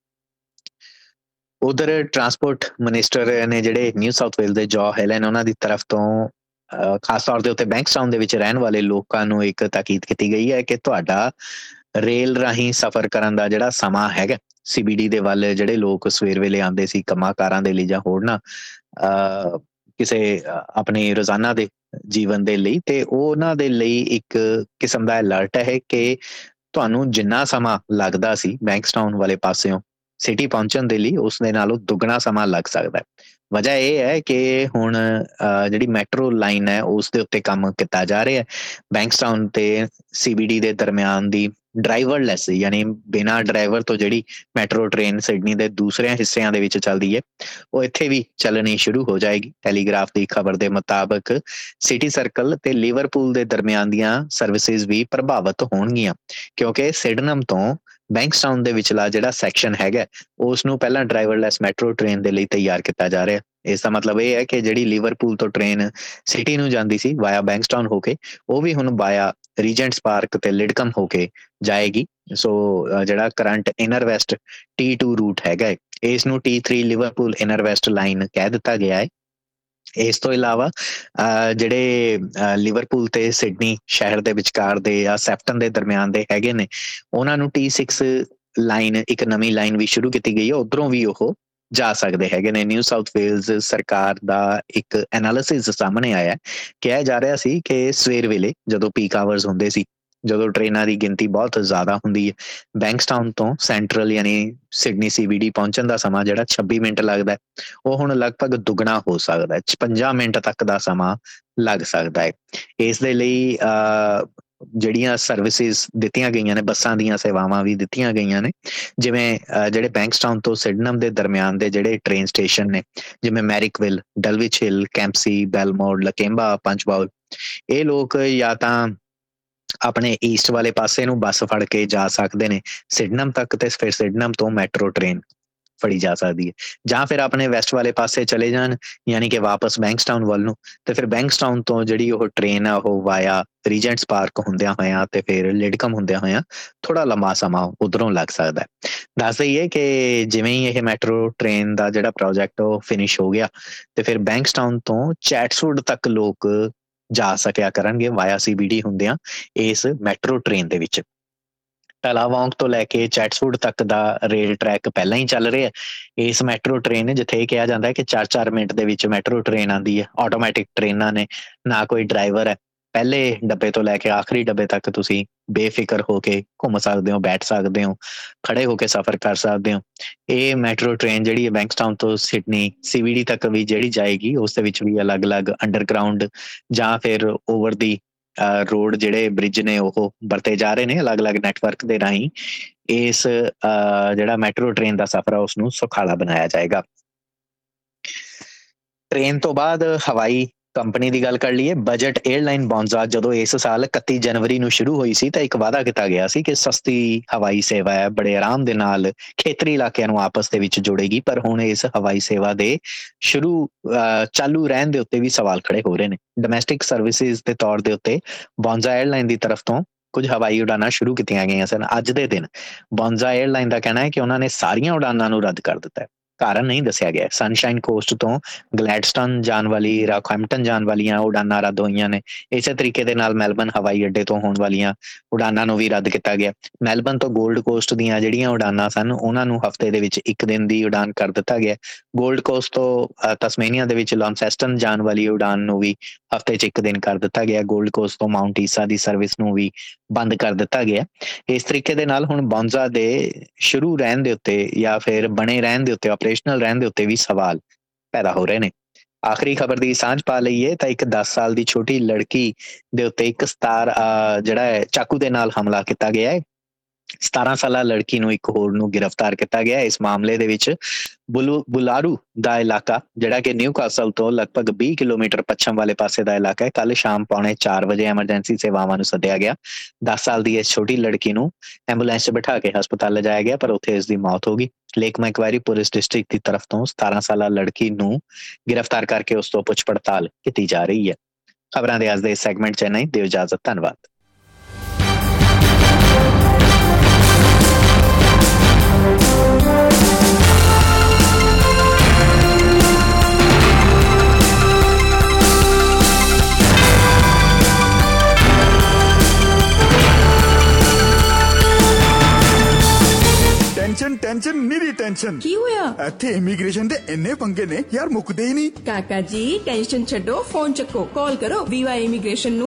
ਉਧਰ ਟਰਾਂਸਪੋਰਟ ਮਿਨਿਸਟਰ ਨੇ ਜਿਹੜੇ ਨਿਊ ਸਾਊਥ ਵੇਲਜ਼ ਦੇ ਜੋ ਹੈਲਨ, ਉਹਨਾਂ ਦੀ ਤਰਫ ਤੋਂ ਖਾਸ ਤੌਰ ਦੇ ਉੱਤੇ ਬੈਂਕਸਟਾਊਨ ਦੇ ਵਿੱਚ ਰਹਿਣ ਵਾਲੇ ਲੋਕਾਂ ਨੂੰ ਇੱਕ ਤਾਕੀਦ ਕੀਤੀ ਗਈ ਹੈ ਕਿ ਤੁਹਾਡਾ ਰੇਲ ਰਾਹੀਂ ਸਫ਼ਰ ਕਰਨ ਦਾ ਜਿਹੜਾ ਸਮਾਂ ਹੈਗਾ, CBD ਦੇ ਵੱਲ ਜਿਹੜੇ ਲੋਕ ਸਵੇਰ ਵੇਲੇ ਆਉਂਦੇ ਸੀ ਕੰਮਾਂ ਕਾਰਾਂ ਦੇ ਲਈ ਜਾਂ ਹੋਰਨਾਂ ਕਿਸੇ ਆਪਣੇ ਰੋਜ਼ਾਨਾ ਦੇ ਜੀਵਨ ਦੇ ਲਈ, ਤੇ ਉਹਨਾਂ ਦੇ ਲਈ ਇੱਕ ਕਿਸਮ ਦਾ ਅਲਰਟ ਹੈ ਕਿ ਤੁਹਾਨੂੰ ਜਿੰਨਾ ਸਮਾਂ ਲੱਗਦਾ ਸੀ ਬੈਂਕਸਟਾਊਨ ਵਾਲੇ ਪਾਸਿਓਂ ਸਿਟੀ ਪਹੁੰਚਣ ਦੇ ਲਈ, ਉਸ ਦੇ ਨਾਲੋਂ ਦੁੱਗਣਾ ਸਮਾਂ ਲੱਗ ਸਕਦਾ ਹੈ। ਵਜ੍ਹਾ ਇਹ ਹੈ ਕਿ ਹੁਣ ਜਿਹੜੀ ਮੈਟਰੋ ਲਾਈਨ ਹੈ ਉਸ ਦੇ ਉੱਤੇ ਕੰਮ ਕੀਤਾ ਜਾ ਰਿਹਾ ਹੈ। ਬੈਂਕਸਟਾਊਨ ਤੇ CBD ਦੇ ਦਰਮਿਆਨ ਦੀ ਡਰਾਈਵਰਲੈਸ ਯਾਨੀ ਬਿਨਾਂ ਡਰਾਈਵਰ ਤੋਂ ਜਿਹੜੀ ਮੈਟਰੋ ਟ੍ਰੇਨ ਸਿਡਨੀ ਦੇ ਦੂਸਰੇ ਹਿੱਸਿਆਂ ਦੇ ਵਿੱਚ ਚੱਲਦੀ ਹੈ ਉਹ ਇੱਥੇ ਵੀ ਚੱਲਣੀ ਸ਼ੁਰੂ ਹੋ ਜਾਏਗੀ। ਟੈਲੀਗ੍ਰਾਫ ਦੀ ਖਬਰ ਦੇ ਮੁਤਾਬਕ ਸਿਟੀ ਸਰਕਲ ਤੇ ਲਿਵਰਪੂਲ ਦੇ ਦਰਮਿਆਨ ਦੀਆਂ ਸਰਵਿਸਿਜ਼ ਵੀ ਪ੍ਰਭਾਵਿਤ ਹੋਣਗੀਆਂ, ਕਿਉਂਕਿ ਸਿਡਨਮ ਤੋਂ ਬੈਂਕਸਟਾਊਨ ਦੇ ਵਿਚਲਾ ਜਿਹੜਾ ਸੈਕਸ਼ਨ ਹੈਗਾ ਉਸ ਨੂੰ ਪਹਿਲਾਂ ਡਰਾਈਵਰਲੈਸ ਮੈਟਰੋ ਟ੍ਰੇਨ ਦੇ ਲਈ ਤਿਆਰ ਕੀਤਾ ਜਾ ਰਿਹਾ। ਇਸ ਦਾ ਮਤਲਬ ਇਹ ਹੈ ਕਿ ਜਿਹੜੀ ਲਿਵਰਪੂਲ ਤੋਂ ਟ੍ਰੇਨ ਸਿਟੀ ਨੂੰ ਜਾਂਦੀ ਸੀ ਵਾਇਆ ਬੈਂਕਸਟਾਊਨ ਹੋ ਕੇ, ਉਹ ਵੀ ਹੁਣ ਵਾਇਆ ਰੀਜੈਂਟਸ ਪਾਰਕ ਤੇ ਲਿਡਕਮ ਹੋ ਕੇ ਜਾਏਗੀ। ਸੋ ਜਿਹੜਾ current inner West T2 route ਹੈਗਾ ਇਸ ਨੂੰ T3 Liverpool inner West line ਕਹਿ ਦਿੱਤਾ ਗਿਆ ਹੈ। ਇਸ ਤੋਂ ਇਲਾਵਾ ਜਿਹੜੇ ਲਿਵਰਪੂਲ ਤੇ ਸਿਡਨੀ ਸ਼ਹਿਰ ਦੇ ਵਿਚਕਾਰ ਦੇ ਜਾਂ ਸੈਫਟਨ ਦੇ ਦਰਮਿਆਨ ਦੇ ਹੈਗੇ ਨੇ ਉਹਨਾਂ ਨੂੰ T6 ਲਾਈਨ ਇੱਕ ਨਵੀਂ ਲਾਈਨ ਵੀ ਸ਼ੁਰੂ ਕੀਤੀ ਗਈ ਹੈ, ਉਧਰੋਂ ਵੀ ਉਹ ਜਾ ਸਕਦੇ ਹੈਗੇ ਨੇ। ਨਿਊ ਸਾਊਥ ਵੇਲਜ਼ ਸਰਕਾਰ ਦਾ ਇੱਕ ਐਨਾਲਿਸਿਸ ਸਾਹਮਣੇ ਆਇਆ, ਕਿਹਾ ਜਾ ਰਿਹਾ ਸੀ ਕਿ ਸਵੇਰ ਵੇਲੇ ਜਦੋਂ ਪੀਕ ਆਵਰਸ ਹੁੰਦੇ ਸੀ, ਜਦੋਂ ਟ੍ਰੇਨਾਂ ਦੀ ਗਿਣਤੀ ਬਹੁਤ ਜ਼ਿਆਦਾ ਹੁੰਦੀ ਹੈ, ਬੈਂਕਸਟਾਊਨ ਤੋਂ ਸੈਂਟਰਲ ਯਾਨੀ ਸਿਡਨੀ CBD ਪਹੁੰਚਣ ਦਾ ਸਮਾਂ ਜਿਹੜਾ 26 ਮਿੰਟ ਲੱਗਦਾ ਉਹ ਹੁਣ ਲਗਭਗ ਦੁੱਗਣਾ ਹੋ ਸਕਦਾ ਹੈ, 56 ਮਿੰਟ ਤੱਕ ਦਾ ਸਮਾਂ ਲੱਗ ਸਕਦਾ ਹੈ। ਇਸ ਦੇ ਲਈ ਜਿਹੜੀਆਂ ਸਰਵਿਸਿਜ਼ ਦਿੱਤੀਆਂ ਗਈਆਂ ਨੇ, ਬੱਸਾਂ ਦੀਆਂ ਸੇਵਾਵਾਂ ਵੀ ਦਿੱਤੀਆਂ ਗਈਆਂ ਨੇ, ਜਿਵੇਂ ਜਿਹੜੇ ਬੈਂਕਸਟਾਊਨ ਤੋਂ ਸਿਡਨਮ ਦੇ ਦਰਮਿਆਨ ਦੇ ਜਿਹੜੇ ਟ੍ਰੇਨ ਸਟੇਸ਼ਨ ਨੇ ਜਿਵੇਂ ਮੈਰਿਕਵਿਲ, ਡਲਵਿਚ ਹਿੱਲ, ਕੈਂਪਸੀ, ਬੈਲਮੋਡ, ਲਕੇਂਬਾ, ਪੰਚਬਾਉਲ, ਇਹ ਲੋਕ ਜਾਂ ਤਾਂ ਆਪਣੇ ਈਸਟ ਵਾਲੇ ਪਾਸੇ ਨੂੰ ਬੱਸ ਫੜ ਕੇ ਜਾ ਸਕਦੇ ਨੇ ਸਿਡਨਮ ਤੱਕ ਤੇ ਫਿਰ ਸਿਡਨਮ ਤੋਂ ਮੈਟਰੋ ਟ੍ਰੇਨ ਫੜੀ ਜਾ ਸਕਦੀ ਹੈ, ਜਾਂ ਫਿਰ ਆਪਣੇ ਵੈਸਟ ਵਾਲੇ ਪਾਸੇ ਚਲੇ ਜਾਣ ਯਾਨੀ ਕਿ ਵਾਪਸ ਬੈਂਕਸਟਾਊਨ ਵੱਲ ਨੂੰ, ਤੇ ਫਿਰ ਬੈਂਕਸਟਾਊਨ ਤੋਂ ਜਿਹੜੀ ਉਹ ਟ੍ਰੇਨ ਆ ਉਹ ਵਾਇਆ ਰੀਜੈਂਟਸ ਪਾਰਕ ਹੁੰਦਿਆਂ ਹੋਇਆਂ ਤੇ ਫਿਰ ਲਿਡਕਮ ਹੁੰਦਿਆਂ ਹੋਇਆਂ ਥੋੜਾ ਲੰਮਾ ਸਮਾਂ ਉਧਰੋਂ ਲੱਗ ਸਕਦਾ ਹੈ। ਦੱਸ ਦਈਏ ਕਿ ਜਿਵੇਂ ਹੀ ਇਹ ਮੈਟਰੋ ਟ੍ਰੇਨ ਦਾ ਜਿਹੜਾ ਪ੍ਰੋਜੈਕਟ ਉਹ ਫਿਨਿਸ਼ ਹੋ ਗਿਆ ਤੇ ਫਿਰ ਬੈਂਕਸਟਾਊਨ ਤੋਂ ਚੈਟਸਵੁੱਡ ਤੱਕ ਲੋਕ ਜਾ ਸਕਿਆ ਕਰਨਗੇ ਵਾਇਆ CBD ਹੁੰਦਿਆਂ ਇਸ ਮੈਟਰੋ ਟ੍ਰੇਨ ਦੇ ਵਿੱਚ। ਟਲਾਵਾਂਗ ਤੋਂ ਲੈ ਕੇ ਚੈਟਸਵੁੱਡ ਤੱਕ ਦਾ ਰੇਲ ਟਰੈਕ ਪਹਿਲਾਂ ਹੀ ਚੱਲ ਰਿਹਾ। ਇਸ ਮੈਟਰੋ ਟ੍ਰੇਨ ਜਿੱਥੇ ਇਹ ਕਿਹਾ ਜਾਂਦਾ ਹੈ ਕਿ 4-4 ਮਿੰਟ ਦੇ ਵਿੱਚ ਮੈਟਰੋ ਟ੍ਰੇਨ ਆਉਂਦੀ ਹੈ, ਆਟੋਮੈਟਿਕ ਟ੍ਰੇਨਾਂ ਨੇ, ਨਾ ਕੋਈ ਡਰਾਈਵਰ ਹੈ, ਪਹਿਲੇ ਡੱਬੇ ਤੋਂ ਲੈ ਕੇ ਆਖਰੀ ਡੱਬੇ ਤੱਕ ਤੁਸੀਂ ਬੇਫਿਕਰ ਹੋ ਕੇ ਘੁੰਮ ਸਕਦੇ ਹੋ, ਬੈਠ ਸਕਦੇ ਹੋ, ਖੜੇ ਹੋ ਕੇ ਸਫ਼ਰ ਕਰ ਸਕਦੇ ਹੋ। ਇਹ ਮੈਟਰੋ ਟ੍ਰੇਨ ਜਿਹੜੀ ਹੈ ਬੈਂਕਸਟਾਊਨ ਤੋਂ ਸਿਡਨੀ CBD ਤੱਕ ਵੀ ਜਿਹੜੀ ਜਾਏਗੀ ਉਸ ਦੇ ਵਿੱਚ ਵੀ ਅਲੱਗ-ਅਲੱਗ ਅੰਡਰਗਰਾਊਂਡ ਜਾਂ ਫਿਰ ਓਵਰ ਦੀ ਰੋਡ ਜਿਹੜੇ ਬ੍ਰਿਜ ਨੇ ਉਹ ਵਰਤੇ ਜਾ ਰਹੇ ਨੇ ਅਲੱਗ-ਅਲੱਗ ਨੈਟਵਰਕ ਦੇ ਰਾਹੀਂ। ਇਸ ਜਿਹੜਾ ਮੈਟਰੋ ਟ੍ਰੇਨ ਦਾ ਸਫ਼ਰ ਹੈ ਉਸਨੂੰ ਸੁਖਾਲਾ ਬਣਾਇਆ ਜਾਏਗਾ। ਟ੍ਰੇਨ ਤੋਂ ਬਾਅਦ ਹਵਾਈ ਕੰਪਨੀ ਦੀ ਗੱਲ ਕਰ ਲਈਏ। ਬਜਟ 에ਅਰਲਾਈਨ ਬੌਂਜ਼ਾ ਜਦੋਂ ਇਸ ਸਾਲ 31 ਜਨਵਰੀ ਨੂੰ ਸ਼ੁਰੂ ਹੋਈ ਸੀ ਤਾਂ ਇੱਕ ਵਾਅਦਾ ਕੀਤਾ ਗਿਆ ਸੀ ਕਿ ਸਸਤੀ ਹਵਾਈ ਸੇਵਾ ਹੈ, ਬੜੇ ਆਰਾਮ ਦੇ ਨਾਲ ਖੇਤਰੀ ਇਲਾਕਿਆਂ ਨੂੰ ਆਪਸ ਦੇ ਵਿੱਚ ਜੋੜੇਗੀ, ਪਰ ਹੁਣ ਇਸ ਹਵਾਈ ਸੇਵਾ ਦੇ ਚਾਲੂ ਰਹਿਣ ਦੇ ਉੱਤੇ ਵੀ ਸਵਾਲ ਖੜੇ ਹੋ ਰਹੇ ਨੇ। ਡੋਮੈਸਟਿਕ ਸਰਵਿਸਿਜ਼ ਦੇ ਤੌਰ ਦੇ ਉੱਤੇ ਬੌਂਜ਼ਾ 에ਅਰਲਾਈਨ ਦੀ ਤਰਫ ਤੋਂ ਕੁਝ ਹਵਾਈ ਉਡਾਨਾਂ ਸ਼ੁਰੂ ਕੀਤੀਆਂ ਗਈਆਂ ਸਨ। ਅੱਜ ਦੇ ਦਿਨ ਬੌਂਜ਼ਾ 에ਅਰਲਾਈਨ ਦਾ ਕਹਿਣਾ ਹੈ ਕਿ ਉਹਨਾਂ ਨੇ ਸਾਰੀਆਂ ਉਡਾਨਾਂ ਨੂੰ ਰੱਦ ਕਰ ਦਿੱਤਾ ਹੈ, ਕਾਰਨ ਨਹੀਂ ਦੱਸਿਆ ਗਿਆ। ਸਨਸ਼ਾਈਨ ਕੋਸਟ ਤੋਂ ਗਲੈਡਸਟਨ ਜਾਣ ਵਾਲੀ, ਰਾਕਹੈਂਪਟਨ ਜਾਣ ਵਾਲੀਆਂ ਉਡਾਨਾਂ ਰੱਦ ਹੋਈਆਂ ਨੇ। ਇਸੇ ਤਰੀਕੇ ਦੇ ਨਾਲ ਮੈਲਬਨ ਹਵਾਈ ਅੱਡੇ ਤੋਂ ਹੋਣ ਵਾਲੀਆਂ ਉਡਾਨਾਂ ਨੂੰ ਵੀ ਰੱਦ ਕੀਤਾ ਗਿਆ। ਮੈਲਬਨ ਤੋਂ ਗੋਲਡ ਕੋਸਟ ਦੀਆਂ ਜਿਹੜੀਆਂ ਉਡਾਨਾਂ ਸਨ ਉਹਨਾਂ ਨੂੰ ਹਫ਼ਤੇ ਦੇ ਵਿੱਚ 1 ਦਿਨ ਦੀ ਉਡਾਨ ਕਰ ਦਿੱਤਾ ਗਿਆ। ਗੋਲਡ ਕੋਸਟ ਤੋਂ ਤਸਮੇਨੀਆ ਦੇ ਵਿੱਚ ਲੌਂਸੈਸਟਨ ਜਾਣ ਵਾਲੀ ਉਡਾਨ ਨੂੰ ਵੀ ਹਫ਼ਤੇ 'ਚ 1 ਦਿਨ ਕਰ ਦਿੱਤਾ ਗਿਆ। ਗੋਲਡ ਕੋਸਟ ਤੋਂ ਮਾਊਂਟ ਈਸਾ ਦੀ ਸਰਵਿਸ ਨੂੰ ਵੀ ਬੰਦ ਕਰ ਦਿੱਤਾ ਗਿਆ। ਇਸ ਤਰੀਕੇ ਦੇ ਨਾਲ ਹੁਣ ਬੌਂਜ਼ਾ ਦੇ ਸ਼ੁਰੂ ਰਹਿਣ ਦੇ ਉੱਤੇ ਜਾਂ ਫਿਰ ਬਣੇ ਰਹਿਣ ਦੇ ਉੱਤੇ, ਆਪਰੇਸ਼ਨਲ ਰਹਿਣ ਦੇ ਉੱਤੇ ਵੀ ਸਵਾਲ ਪੈਦਾ ਹੋ ਰਹੇ ਨੇ। ਆਖਰੀ ਖਬਰ ਦੀ ਸਾਂਝ ਪਾ ਲਈਏ ਤਾਂ ਇੱਕ 10 ਸਾਲ ਦੀ ਛੋਟੀ ਲੜਕੀ ਦੇ ਉੱਤੇ ਇੱਕ ਜਿਹੜਾ ਹੈ ਚਾਕੂ ਦੇ ਨਾਲ ਹਮਲਾ ਕੀਤਾ ਗਿਆ ਹੈ। 17 ਸਾਲਾ ਲੜਕੀ ਨੂੰ ਇੱਕ ਹੋਰ ਨੂੰ ਗ੍ਰਿਫਤਾਰ ਕੀਤਾ ਗਿਆ। ਇਸ ਮਾਮਲੇ ਦੇ ਵਿੱਚ ਬੁਲਾਰੂ ਦਾ ਇਲਾਕਾ ਜਿਹੜਾ ਕਿ ਨਿਊਕਾਸਲ ਤੋਂ ਲਗਭਗ 20 ਕਿਲੋਮੀਟਰ ਪੱਛਮ ਵਾਲੇ ਪਾਸੇ ਦਾ ਇਲਾਕਾ ਹੈ, ਕੱਲ ਸ਼ਾਮ 4:45 ਵਜੇ ਐਮਰਜੈਂਸੀ ਸੇਵਾਵਾਂ ਨੂੰ ਸੱਦਿਆ ਗਿਆ। 10 ਸਾਲ ਦੀ ਇਸ ਛੋਟੀ ਲੜਕੀ ਨੂੰ ਐਂਬੂਲੈਂਸ 'ਚ ਬਿਠਾ ਕੇ ਹਸਪਤਾਲ ਲਿਜਾਇਆ ਗਿਆ, ਪਰ ਉੱਥੇ ਇਸ ਦੀ ਮੌਤ ਹੋ ਗਈ। ਲੇਕ ਮੈਕਵਾਰੀ ਪੁਲਿਸ ਡਿਸਟ੍ਰਿਕਟ ਦੀ ਤਰਫ ਤੋਂ 17 ਸਾਲਾ ਲੜਕੀ ਨੂੰ ਗ੍ਰਿਫਤਾਰ ਕਰਕੇ ਉਸ ਤੋਂ ਪੁੱਛ ਪੜਤਾਲ ਕੀਤੀ ਜਾ ਰਹੀ ਹੈ। ਖਬਰਾਂ ਦੇ ਅੱਜ ਦੇ ਇਸ ਸੈਗਮੈਂਟ 'ਚ ਨਹੀਂ, ਦਿਓ ਇਜਾਜ਼ਤ, ਧੰਨਵਾਦ। ਟੈਨਸ਼ਨ ਨੀਰੀ ਟੈਨਸ਼ਨ ਕੀ ਹੋਇਆ? ਇੱਥੇ ਇਮੀਗ੍ਰੇਸ਼ਨ ਦੇ ਇੰਨੇ ਪੰਗੇ ਨੇ ਯਾਰ, ਮੁੱਕਦੇ ਹੀ ਨਹੀਂ। ਕਾਕਾ ਜੀ ਟੈਨਸ਼ਨ ਛੱਡੋ, ਫੋਨ ਚੱਕੋ, ਕਾਲ ਕਰੋ VY ਇਮੀਗ੍ਰੇਸ਼ਨ ਨੂੰ।